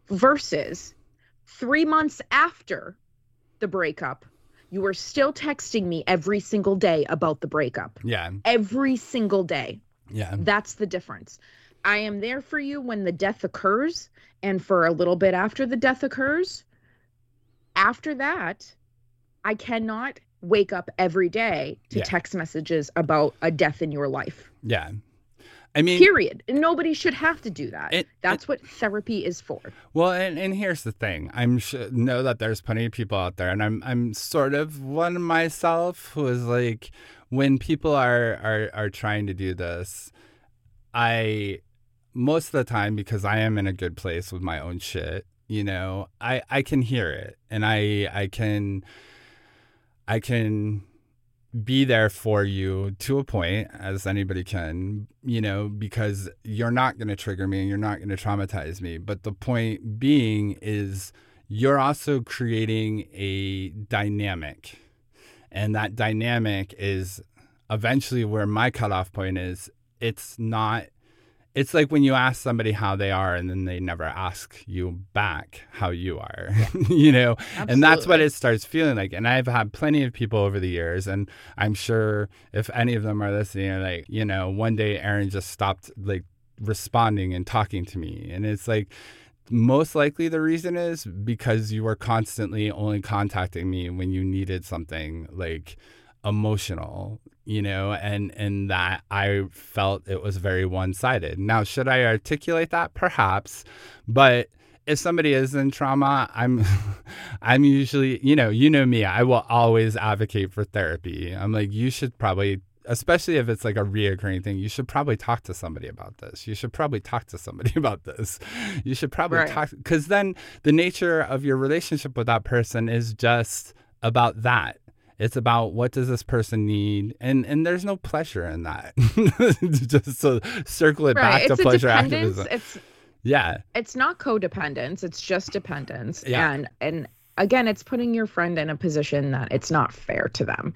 [SPEAKER 4] Versus 3 months after the breakup, you are still texting me every single day about the breakup.
[SPEAKER 2] Yeah.
[SPEAKER 4] Every single day.
[SPEAKER 2] Yeah.
[SPEAKER 4] That's the difference. I am there for you when the death occurs and for a little bit after the death occurs. After that, I cannot wake up every day to text messages about a death in your life.
[SPEAKER 2] Yeah. I mean,
[SPEAKER 4] period. Nobody should have to do that. That's what therapy is for.
[SPEAKER 2] Well, and here's the thing. Know that there's plenty of people out there, and I'm sort of one myself who is like, when people are trying to do this, I most of the time, because I am in a good place with my own shit, you know, I can hear it, and I can be there for you to a point, as anybody can, you know, because you're not going to trigger me and you're not going to traumatize me. But the point being is you're also creating a dynamic. And that dynamic is eventually where my cutoff point is. It's like when you ask somebody how they are and then they never ask you back how you are, you know,
[SPEAKER 4] Absolutely.
[SPEAKER 2] And that's what it starts feeling like. And I've had plenty of people over the years, and I'm sure if any of them are listening, like, you know, one day Aaron just stopped like responding and talking to me. And it's like, most likely the reason is because you were constantly only contacting me when you needed something like emotional, you know, and that I felt it was very one-sided. Now, should I articulate that? Perhaps, but if somebody is in trauma, I'm usually, you know me, I will always advocate for therapy. I'm like, you should probably, especially if it's like a reoccurring thing, you should probably talk to somebody about this. You should probably talk to somebody about this. You should probably talk, because then the nature of your relationship with that person is just about that. It's about what does this person need, and there's no pleasure in that. Just so circle it back to pleasure activism.
[SPEAKER 4] It's not codependence. It's just dependence.
[SPEAKER 2] Yeah.
[SPEAKER 4] And again, it's putting your friend in a position that it's not fair to them.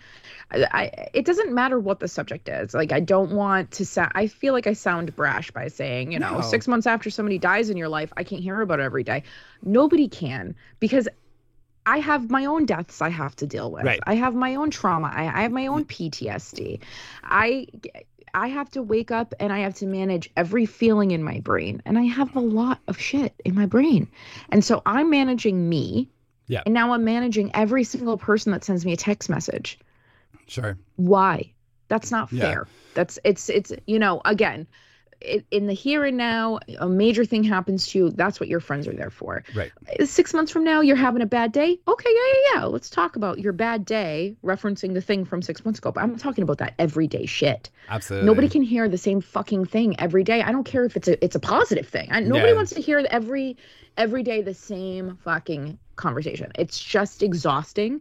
[SPEAKER 4] It doesn't matter what the subject is. Like, I don't want to I feel like I sound brash by saying, you know,
[SPEAKER 2] No.
[SPEAKER 4] 6 months after somebody dies in your life, I can't hear about it every day. Nobody can, because I have my own deaths I have to deal with.
[SPEAKER 2] Right.
[SPEAKER 4] I have my own trauma. I have my own PTSD. I have to wake up and I have to manage every feeling in my brain. And I have a lot of shit in my brain. And so I'm managing me.
[SPEAKER 2] Yeah.
[SPEAKER 4] And now I'm managing every single person that sends me a text message.
[SPEAKER 2] Sure.
[SPEAKER 4] Why? That's not
[SPEAKER 2] Yeah.
[SPEAKER 4] fair. It's you know, again, in the here and now, a major thing happens to you. That's what your friends are there for.
[SPEAKER 2] Right.
[SPEAKER 4] 6 months from now, you're having a bad day. Okay, yeah. Let's talk about your bad day, referencing the thing from 6 months ago. But I'm talking about that everyday shit.
[SPEAKER 2] Absolutely.
[SPEAKER 4] Nobody can hear the same fucking thing every day. I don't care if it's a positive thing. Nobody
[SPEAKER 2] Yeah.
[SPEAKER 4] wants to hear every day the same fucking conversation. It's just exhausting.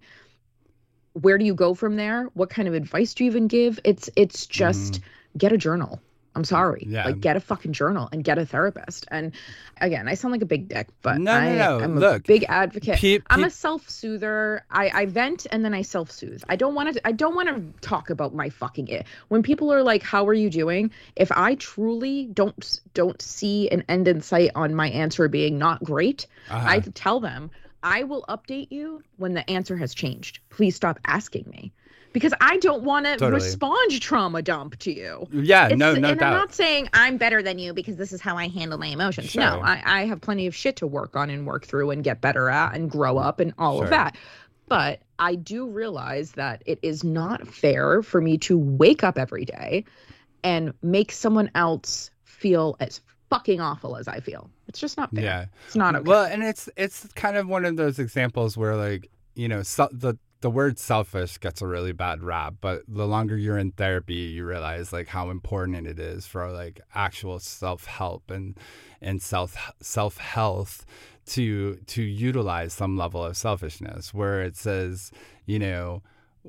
[SPEAKER 4] Where do you go from there? What kind of advice do you even give? It's just get a journal. I'm sorry.
[SPEAKER 2] Yeah.
[SPEAKER 4] Like, get a fucking journal and get a therapist. And again, I sound like a big dick, but
[SPEAKER 2] No.
[SPEAKER 4] I'm a
[SPEAKER 2] Look,
[SPEAKER 4] big advocate. I'm
[SPEAKER 2] pe-
[SPEAKER 4] a self-soother. I vent and then I self-soothe. I don't want to talk about my fucking it. When people are like, "How are you doing?" If I truly don't see an end in sight on my answer being not great, I tell them, I will update you when the answer has changed. Please stop asking me. Because I don't want to
[SPEAKER 2] Totally.
[SPEAKER 4] respond trauma dump to you.
[SPEAKER 2] Yeah, no
[SPEAKER 4] and
[SPEAKER 2] doubt.
[SPEAKER 4] I'm not saying I'm better than you because this is how I handle my emotions.
[SPEAKER 2] Sure.
[SPEAKER 4] No, I have plenty of shit to work on and work through and get better at and grow up and all
[SPEAKER 2] Sure.
[SPEAKER 4] of that. But I do realize that it is not fair for me to wake up every day and make someone else feel as fucking awful as I feel. It's just not fair.
[SPEAKER 2] Yeah.
[SPEAKER 4] It's not okay.
[SPEAKER 2] Well, and it's kind of one of those examples where, like, you know, the word selfish gets a really bad rap, but the longer you're in therapy, you realize like how important it is for like actual self-help and self-health to utilize some level of selfishness, where it says, you know,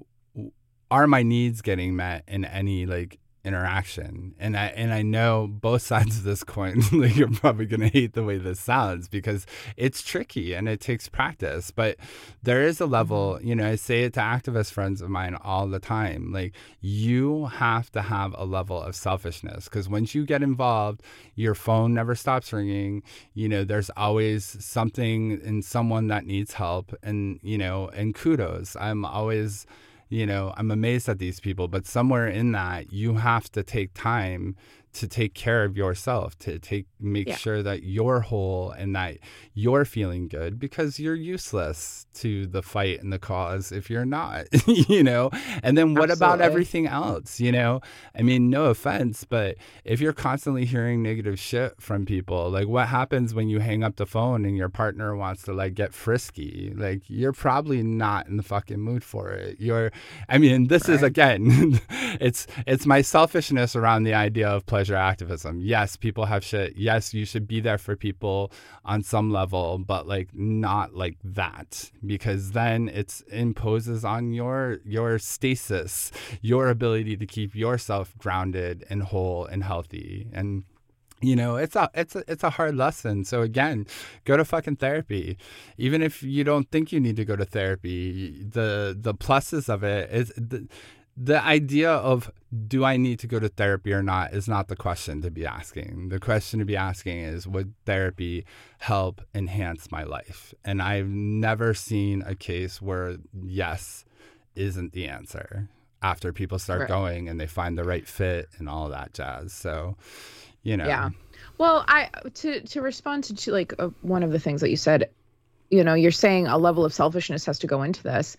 [SPEAKER 2] are my needs getting met in any like interaction? And I know both sides of this coin. Like, you're probably gonna hate the way this sounds because it's tricky and it takes practice, but there is a level, you know, I say it to activist friends of mine all the time, like, you have to have a level of selfishness, because once you get involved, your phone never stops ringing. You know, there's always something and someone that needs help, and, you know, and kudos. I'm always, you know, I'm amazed at these people, but somewhere in that, you have to take time to take care of yourself, to make sure that you're whole and that you're feeling good, because you're useless to the fight and the cause if you're not, you know? And then what about everything else, you know? I mean, no offense, but if you're constantly hearing negative shit from people, like, what happens when you hang up the phone and your partner wants to like get frisky? Like, you're probably not in the fucking mood for it. This is, again, it's my selfishness around the idea of pleasure activism. Yes, people have shit. Yes, you should be there for people on some level, but like not like that, because then it imposes on your stasis, your ability to keep yourself grounded and whole and healthy. And you know, it's a hard lesson. So again, go to fucking therapy. Even if you don't think you need to go to therapy, the pluses of it is the idea of, do I need to go to therapy or not, is not the question to be asking. The question to be asking is, would therapy help enhance my life? And I've never seen a case where yes isn't the answer after people start going and they find the right fit and all that jazz. So, you know.
[SPEAKER 4] Yeah. Well, to respond to like one of the things that you said, you know, you're saying a level of selfishness has to go into this.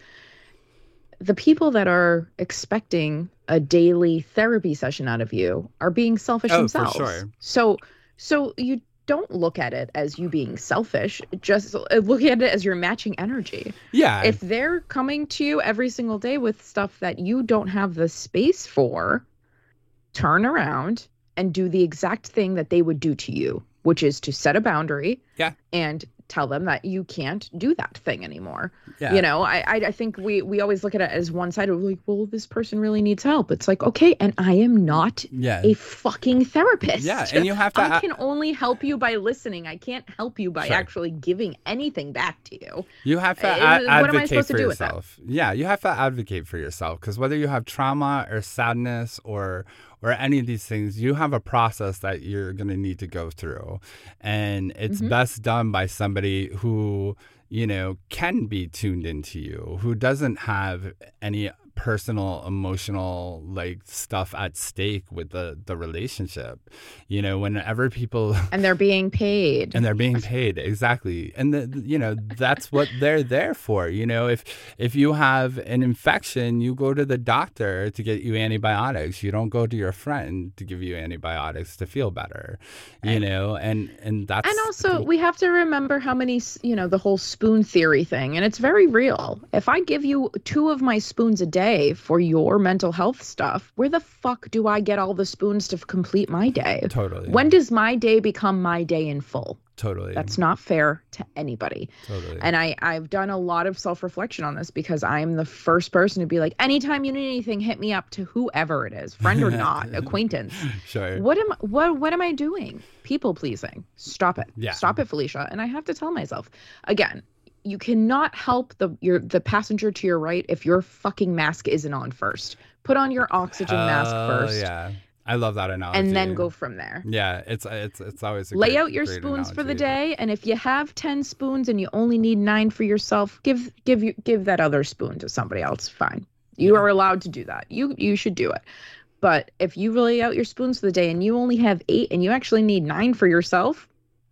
[SPEAKER 4] The people that are expecting a daily therapy session out of you are being selfish themselves.
[SPEAKER 2] For sure.
[SPEAKER 4] So you don't look at it as you being selfish. Just look at it as you're matching energy.
[SPEAKER 2] Yeah.
[SPEAKER 4] If they're coming to you every single day with stuff that you don't have the space for, turn around and do the exact thing that they would do to you, which is to set a boundary.
[SPEAKER 2] Yeah.
[SPEAKER 4] And tell them that you can't do that thing anymore.
[SPEAKER 2] Yeah.
[SPEAKER 4] You know, I think we always look at it as one side of like, well, this person really needs help. It's like, okay, and I am not a fucking therapist.
[SPEAKER 2] Yeah, and you have to.
[SPEAKER 4] I can only help you by listening. I can't help you by actually giving anything back to you.
[SPEAKER 2] You have to advocate for yourself. Yeah, you have to advocate for yourself, because whether you have trauma or sadness or any of these things, you have a process that you're going to need to go through. And it's best done by somebody who, you know, can be tuned into you, who doesn't have any personal, emotional, like, stuff at stake with the relationship. You know, whenever people
[SPEAKER 4] and they're being paid,
[SPEAKER 2] exactly. And you know, that's what they're there for. You know, if you have an infection, you go to the doctor to get you antibiotics. You don't go to your friend to give you antibiotics to feel better. You know, and that's,
[SPEAKER 4] and also we have to remember how many, you know, the whole spoon theory thing, and it's very real. If I give you 2 of my spoons a day for your mental health stuff, where the fuck do I get all the spoons to complete my day?
[SPEAKER 2] Totally.
[SPEAKER 4] When does my day become my day in full?
[SPEAKER 2] Totally.
[SPEAKER 4] That's not fair to anybody.
[SPEAKER 2] Totally.
[SPEAKER 4] And I've done a lot of self-reflection on this, because I'm the first person to be like, anytime you need anything, hit me up, to whoever it is, friend or not, acquaintance.
[SPEAKER 2] Sure.
[SPEAKER 4] What am I doing? People pleasing. Stop it.
[SPEAKER 2] Yeah.
[SPEAKER 4] Stop it, Felicia. And I have to tell myself, again, you cannot help the passenger to your right if your fucking mask isn't on first. Put on your oxygen mask first.
[SPEAKER 2] Yeah. I love that analogy.
[SPEAKER 4] And then go from there.
[SPEAKER 2] Yeah, it's always a
[SPEAKER 4] lay out your spoons for the day, and if you have 10 spoons and you only need 9 for yourself, give that other spoon to somebody else. Fine. You are allowed to do that. You should do it. But if you lay out your spoons for the day and you only have 8 and you actually need 9 for yourself,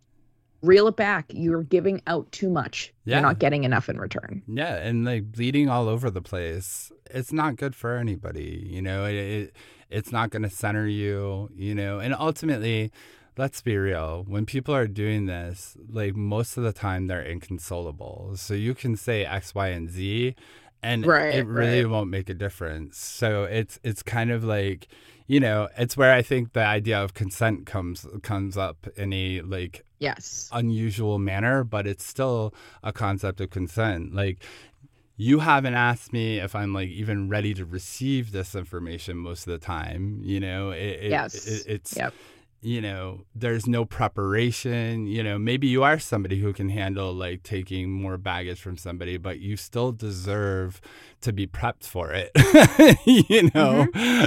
[SPEAKER 4] reel it back. You're giving out too much.
[SPEAKER 2] Yeah.
[SPEAKER 4] You're not getting enough in return.
[SPEAKER 2] Yeah, and like bleeding all over the place, it's not good for anybody. You know, it's not going to center you, you know. And ultimately, let's be real, when people are doing this, like, most of the time they're inconsolable. So you can say X, Y, and Z, and it really won't make a difference. So it's kind of like, you know, it's where I think the idea of consent comes up in a, like, unusual manner, but it's still a concept of consent. Like, you haven't asked me if I'm, like, even ready to receive this information most of the time. You know, it's you know, there's no preparation. You know, maybe you are somebody who can handle, like, taking more baggage from somebody, but you still deserve to be prepped for it. You know,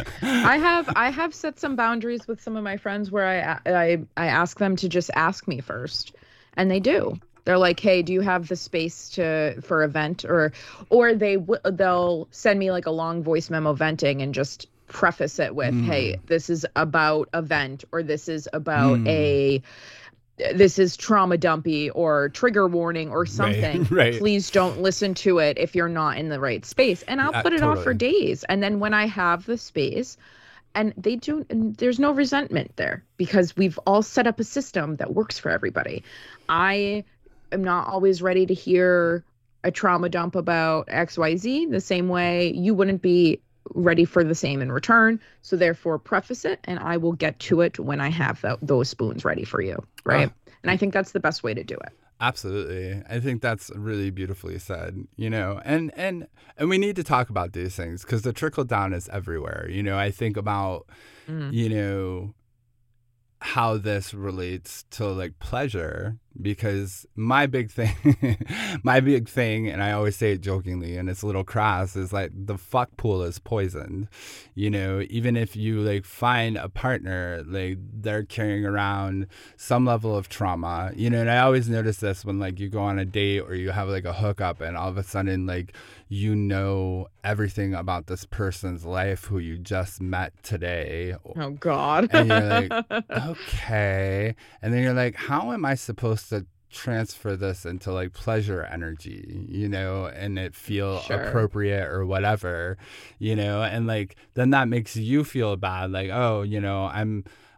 [SPEAKER 4] I have set some boundaries with some of my friends where I ask them to just ask me first, and they do. They're like, hey, do you have the space for a vent? Or they'll send me, like, a long voice memo venting and just preface it with, hey, this is about a vent, or this is about this is trauma dumpy or trigger warning or something.
[SPEAKER 2] Right.
[SPEAKER 4] Please don't listen to it if you're not in the right space. And I'll put it off for days. And then when I have the space, and there's no resentment there, because we've all set up a system that works for everybody. I am not always ready to hear a trauma dump about XYZ the same way you wouldn't be ready for the same in return. So therefore, preface it, and I will get to it when I have those spoons ready for you. Right. And I think that's the best way to do it.
[SPEAKER 2] Absolutely. I think that's really beautifully said, you know, and we need to talk about these things, because the trickle down is everywhere. You know, I think about, you know, how this relates to, like, pleasure, because my big thing, and I always say it jokingly, and it's a little crass, is like the fuck pool is poisoned. You know, even if you, like, find a partner, like, they're carrying around some level of trauma, you know. And I always notice this when, like, you go on a date or you have, like, a hookup, and all of a sudden, like, you know everything about this person's life who you just met today.
[SPEAKER 4] Oh God.
[SPEAKER 2] And you're like, okay. And then you're like, how am I supposed to transfer this into, like, pleasure energy, you know, and it feel appropriate or whatever, you know? And, like, then that makes you feel bad, like, oh, you know,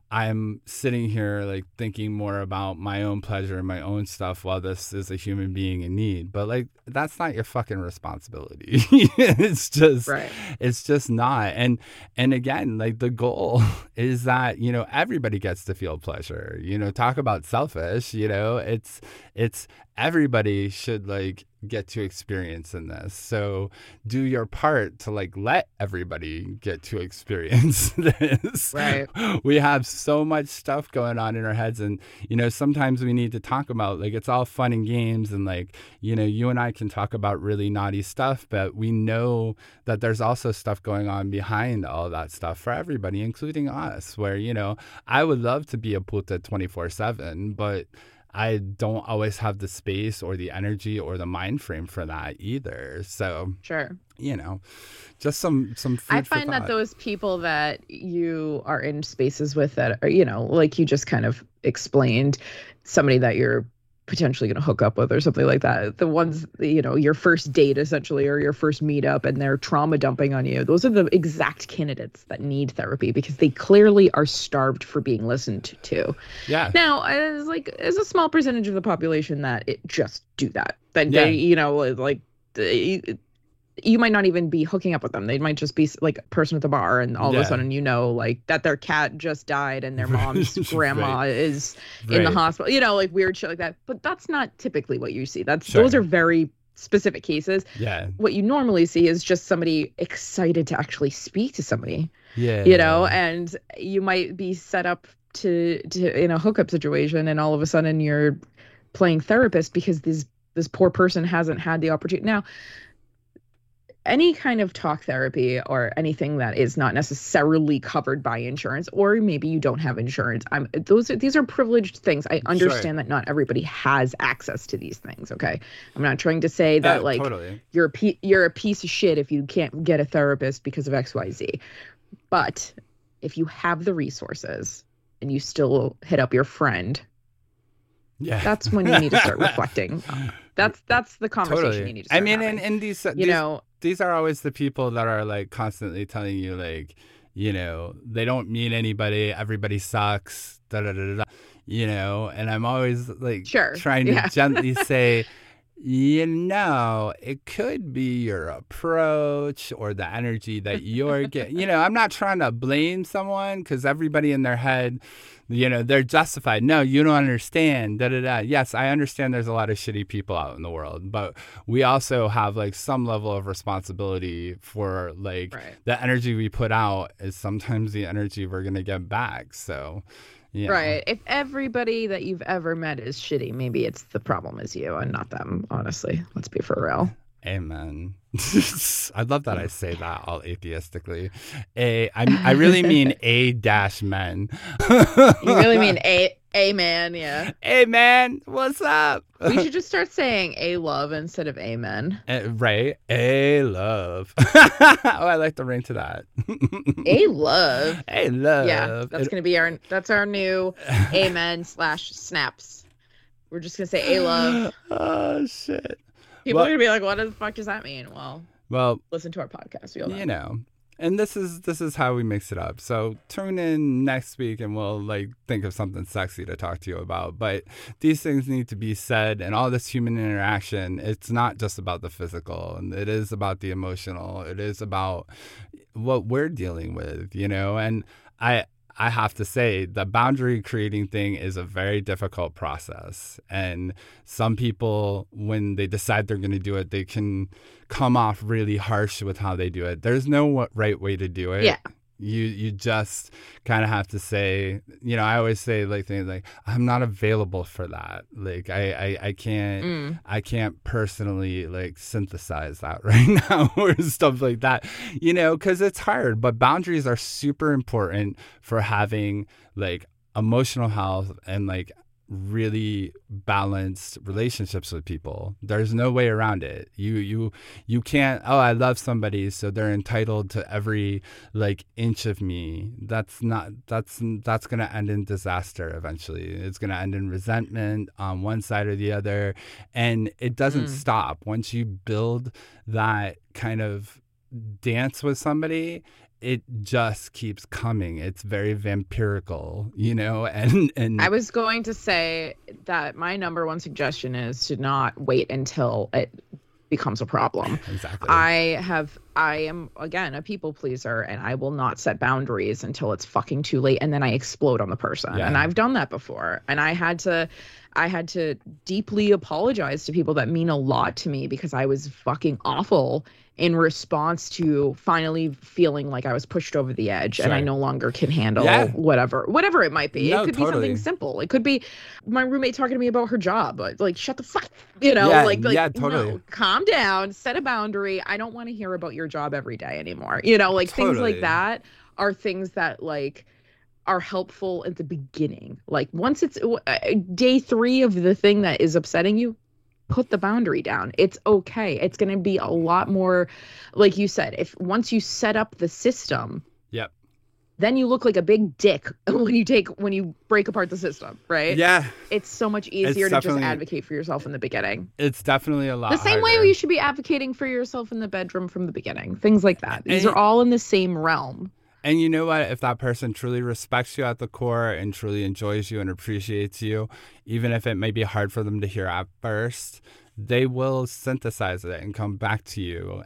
[SPEAKER 2] I'm sitting here like thinking more about my own pleasure and my own stuff while this is a human being in need. But like, that's not your fucking responsibility. It's just,
[SPEAKER 4] Right.
[SPEAKER 2] it's just not. And again, like the goal is that, you know, everybody gets to feel pleasure, you know, talk about selfish, you know, it's everybody should like get to experience in this. So do your part to like let everybody get to experience this.
[SPEAKER 4] Right.
[SPEAKER 2] We have so much stuff going on in our heads, and you know, sometimes we need to talk about like it's all fun and games, and like, you know, you and I can talk about really naughty stuff, but we know that there's also stuff going on behind all that stuff for everybody, including us, where, you know, I would love to be a puta 24/7, but I don't always have the space or the energy or the mind frame for that either. So,
[SPEAKER 4] Sure.
[SPEAKER 2] you know, just some food
[SPEAKER 4] I
[SPEAKER 2] for
[SPEAKER 4] find that
[SPEAKER 2] thought.
[SPEAKER 4] those people that you are in spaces with that are, you know, like you just kind of explained, somebody that you're potentially going to hook up with or something like that. The ones, you know, your first date essentially, or your first meetup, and they're trauma dumping on you. Those are the exact candidates that need therapy because they clearly are starved for being listened to.
[SPEAKER 2] Yeah.
[SPEAKER 4] Now, as a small percentage of the population that it just do that. That
[SPEAKER 2] Yeah.
[SPEAKER 4] they, you know, like you might not even be hooking up with them. They might just be like a person at the bar, and all of
[SPEAKER 2] Yeah.
[SPEAKER 4] a sudden, you know, like that their cat just died and their mom's grandma
[SPEAKER 2] Right.
[SPEAKER 4] is in the
[SPEAKER 2] Right.
[SPEAKER 4] hospital, you know, like weird shit like that. But that's not typically what you see.
[SPEAKER 2] Sure.
[SPEAKER 4] Those are very specific cases.
[SPEAKER 2] Yeah.
[SPEAKER 4] What you normally see is just somebody excited to actually speak to somebody,
[SPEAKER 2] Yeah.
[SPEAKER 4] you know, and you might be set up to in a hookup situation, and all of a sudden you're playing therapist because this poor person hasn't had the opportunity. Now, any kind of talk therapy or anything that is not necessarily covered by insurance, or maybe you don't have insurance, these are privileged things. I understand that not everybody has access to these things. Okay, I'm not trying to say that like
[SPEAKER 2] totally.
[SPEAKER 4] you're a piece of shit if you can't get a therapist because of XYZ. But if you have the resources and you still hit up your friend,
[SPEAKER 2] Yeah.
[SPEAKER 4] that's when you need to start reflecting. That's the conversation you need to start
[SPEAKER 2] I mean,
[SPEAKER 4] having.
[SPEAKER 2] and these,
[SPEAKER 4] you know,
[SPEAKER 2] these are always the people that are like constantly telling you like, you know, they don't meet anybody, everybody sucks, da da da da, you know, and I'm always like
[SPEAKER 4] Sure,
[SPEAKER 2] trying to
[SPEAKER 4] yeah.
[SPEAKER 2] gently say, you know, it could be your approach or the energy that you're getting. You know, I'm not trying to blame someone because everybody in their head, you know, they're justified. No, you don't understand. Da da da. Yes, I understand there's a lot of shitty people out in the world, but we also have like some level of responsibility for like
[SPEAKER 4] Right.
[SPEAKER 2] the energy we put out is sometimes the energy we're going to get back. So, yeah.
[SPEAKER 4] Right. If everybody that you've ever met is shitty, maybe it's the problem is you and not them, honestly. Let's be for real.
[SPEAKER 2] Amen. I love that I say that all atheistically. I really mean A-men.
[SPEAKER 4] You really mean a man, yeah.
[SPEAKER 2] Hey, man, what's up?
[SPEAKER 4] We should just start saying a love instead of amen.
[SPEAKER 2] Right? A-love. Oh, I like the ring to that.
[SPEAKER 4] A love.
[SPEAKER 2] A-love.
[SPEAKER 4] Yeah, that's gonna be our new amen / snaps. We're just gonna say a love.
[SPEAKER 2] Oh, shit.
[SPEAKER 4] People
[SPEAKER 2] Well-
[SPEAKER 4] are gonna be like, what the fuck does that mean? Well,
[SPEAKER 2] Well,
[SPEAKER 4] listen to our podcast. You'll know.
[SPEAKER 2] you know, and this is how we mix it up. So tune in next week and we'll like think of something sexy to talk to you about. But these things need to be said, and all this human interaction, it's not just about the physical, and it is about the emotional. It is about what we're dealing with, you know. And I have to say the boundary creating thing is a very difficult process. And some people, when they decide they're going to do it, they can come off really harsh with how they do it. There's no right way to do it.
[SPEAKER 4] Yeah.
[SPEAKER 2] You just kind of have to say, you know, I always say like things like, I'm not available for that. Like I can't personally like synthesize that right now or stuff like that, you know, because it's hard. But boundaries are super important for having like emotional health and like really balanced relationships with people. There's no way around it. You can't, oh, I love somebody, so they're entitled to every like inch of me. That's gonna end in disaster eventually. It's gonna end in resentment on one side or the other. And it doesn't stop. Once you build that kind of dance with somebody, it just keeps coming. It's very vampirical, and
[SPEAKER 4] I was going to say that my number one suggestion is to not wait until it becomes a problem.
[SPEAKER 2] Exactly.
[SPEAKER 4] I am again a people pleaser, and I will not set boundaries until it's fucking too late, and then I explode on the person.
[SPEAKER 2] Yeah.
[SPEAKER 4] And I've done that before, and I had to deeply apologize to people that mean a lot to me because I was fucking awful in response to finally feeling like I was pushed over the edge and I no longer can handle whatever it might be.
[SPEAKER 2] No,
[SPEAKER 4] it could
[SPEAKER 2] totally.
[SPEAKER 4] be something simple. It could be my roommate talking to me about her job. Like shut the fuck,
[SPEAKER 2] totally.
[SPEAKER 4] No, calm down, set a boundary. I don't want to hear about your job every day anymore. Things like that are things that like are helpful at the beginning. Like once it's day 3 of the thing that is upsetting you, put the boundary down. It's okay. It's going to be a lot more, like you said, if once you set up the system,
[SPEAKER 2] yep,
[SPEAKER 4] then you look like a big dick when you break apart the system, right?
[SPEAKER 2] Yeah.
[SPEAKER 4] It's so much easier to just advocate for yourself in the beginning.
[SPEAKER 2] It's definitely a lot
[SPEAKER 4] the same
[SPEAKER 2] harder.
[SPEAKER 4] way you should be advocating for yourself in the bedroom from the beginning. Things like that. These are all in the same realm.
[SPEAKER 2] And you know what? If that person truly respects you at the core and truly enjoys you and appreciates you, even if it may be hard for them to hear at first, they will synthesize it and come back to you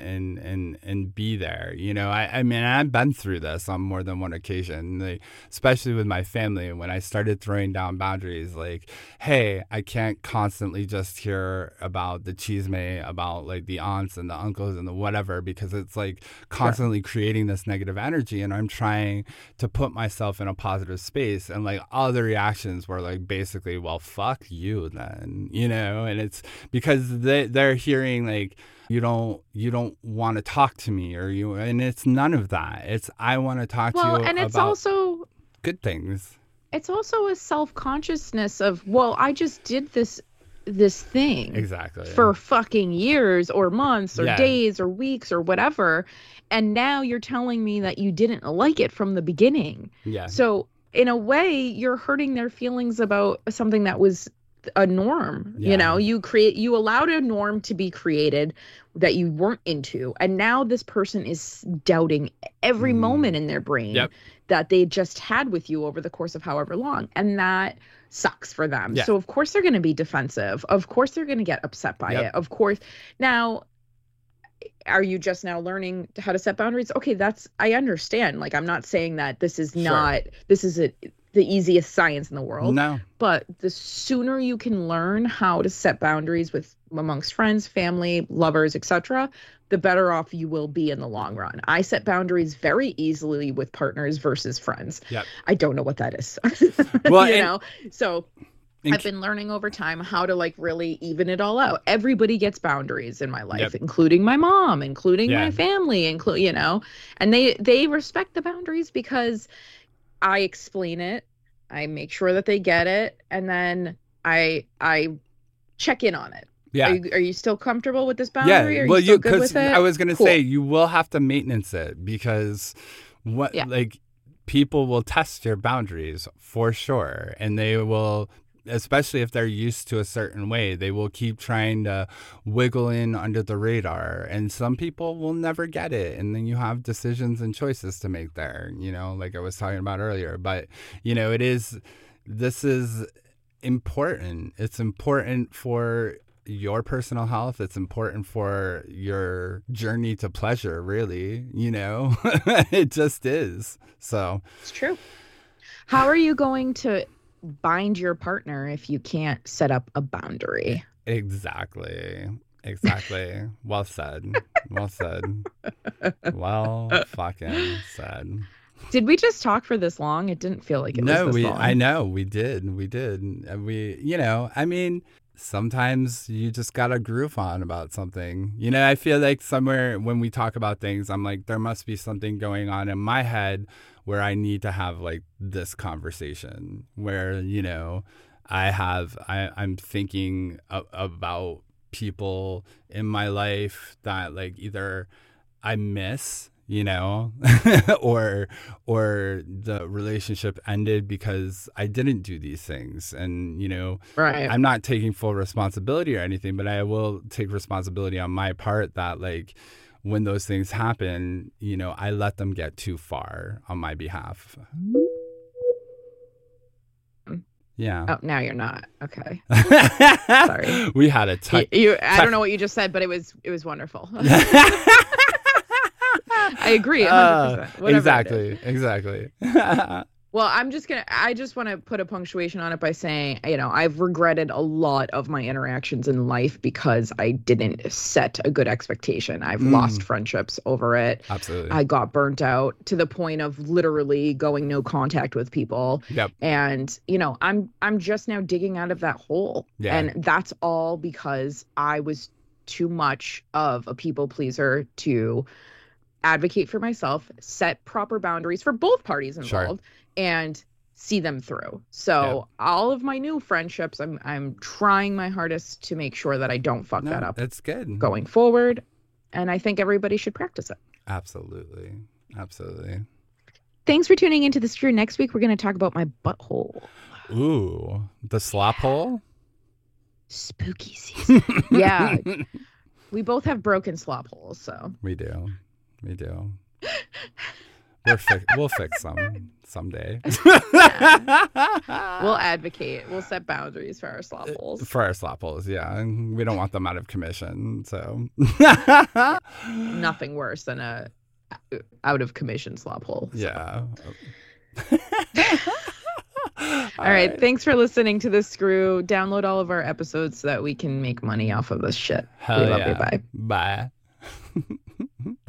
[SPEAKER 2] and be there. I mean, I've been through this on more than one occasion, especially with my family. When I started throwing down boundaries, like, hey, I can't constantly just hear about the chisme, about like the aunts and the uncles and the whatever, because it's like constantly creating this negative energy. And I'm trying to put myself in a positive space. And like all the reactions were like basically, well, fuck you then, and it's because they're hearing like you don't want to talk to me and it's none of that. It's I want to talk to you
[SPEAKER 4] and it's
[SPEAKER 2] about
[SPEAKER 4] also
[SPEAKER 2] good things.
[SPEAKER 4] It's also a self-consciousness of, well, I just did this thing
[SPEAKER 2] exactly
[SPEAKER 4] for fucking years or months or days or weeks or whatever, and now you're telling me that you didn't like it from the beginning. So in a way you're hurting their feelings about something that was a norm. You allowed a norm to be created that you weren't into, and now this person is doubting every moment in their brain that they just had with you over the course of however long, and that sucks for them. So of course they're going to be defensive, of course they're going to get upset by it, of course. Now, are you just now learning how to set boundaries? Okay, I understand. Like, I'm not saying that this is the easiest science in the world.
[SPEAKER 2] No.
[SPEAKER 4] But the sooner you can learn how to set boundaries amongst friends, family, lovers, etc., the better off you will be in the long run. I set boundaries very easily with partners versus friends. I don't know what that is. Well, So I've been learning over time how to like really even it all out. Everybody gets boundaries in my life, including my mom, including my family, and they respect the boundaries because I explain it, I make sure that they get it, and then I check in on it. Are you still comfortable with this boundary? Are you still good with it?
[SPEAKER 2] I was going to say you will have to maintenance it because people will test your boundaries for sure, and they will. Especially if they're used to a certain way, they will keep trying to wiggle in under the radar. And some people will never get it. And then you have decisions and choices to make there, like I was talking about earlier. But, this is important. It's important for your personal health. It's important for your journey to pleasure, really. It just is. So
[SPEAKER 4] it's true. How are you going to bind your partner if you can't set up a boundary?
[SPEAKER 2] Exactly. Well said. Well fucking said.
[SPEAKER 4] Did we just talk for this long? It didn't feel like it was this long.
[SPEAKER 2] I know we did. And I mean, sometimes you just got a groove on about something. I feel like somewhere when we talk about things, I'm like, there must be something going on in my head where I need to have like this conversation where, I'm thinking about people in my life that like either I miss, or the relationship ended because I didn't do these things. And, I'm not taking full responsibility or anything, but I will take responsibility on my part that like, when those things happen, you know, I let them get too far on my behalf. Yeah.
[SPEAKER 4] Oh, now you're not. Okay.
[SPEAKER 2] Sorry. We had a
[SPEAKER 4] I don't know what you just said, but it was wonderful. I agree 100%.
[SPEAKER 2] Exactly.
[SPEAKER 4] Well, I just want to put a punctuation on it by saying, you know, I've regretted a lot of my interactions in life because I didn't set a good expectation. I've lost friendships over it.
[SPEAKER 2] Absolutely.
[SPEAKER 4] I got burnt out to the point of literally going no contact with people.
[SPEAKER 2] Yep.
[SPEAKER 4] And, you know, I'm just now digging out of that hole.
[SPEAKER 2] Yeah.
[SPEAKER 4] And that's all because I was too much of a people pleaser to advocate for myself, set proper boundaries for both parties involved, and see them through. So all of my new friendships, I'm trying my hardest to make sure that I don't fuck that up.
[SPEAKER 2] That's good.
[SPEAKER 4] Going forward. And I think everybody should practice it.
[SPEAKER 2] Absolutely.
[SPEAKER 4] Thanks for tuning into The Screw. Next week, we're going to talk about my butthole.
[SPEAKER 2] Ooh, the slop hole?
[SPEAKER 4] Spooky season. Yeah. We both have broken slop holes, so.
[SPEAKER 2] We do. We'll fix them someday.
[SPEAKER 4] We'll advocate. We'll set boundaries for our slop holes.
[SPEAKER 2] Yeah. We don't want them out of commission, so.
[SPEAKER 4] Nothing worse than a out of commission slop hole. So.
[SPEAKER 2] Yeah.
[SPEAKER 4] All right. Thanks for listening to The Screw. Download all of our episodes so that we can make money off of this shit.
[SPEAKER 2] Hell
[SPEAKER 4] we love
[SPEAKER 2] yeah.
[SPEAKER 4] you. Bye.
[SPEAKER 2] Bye.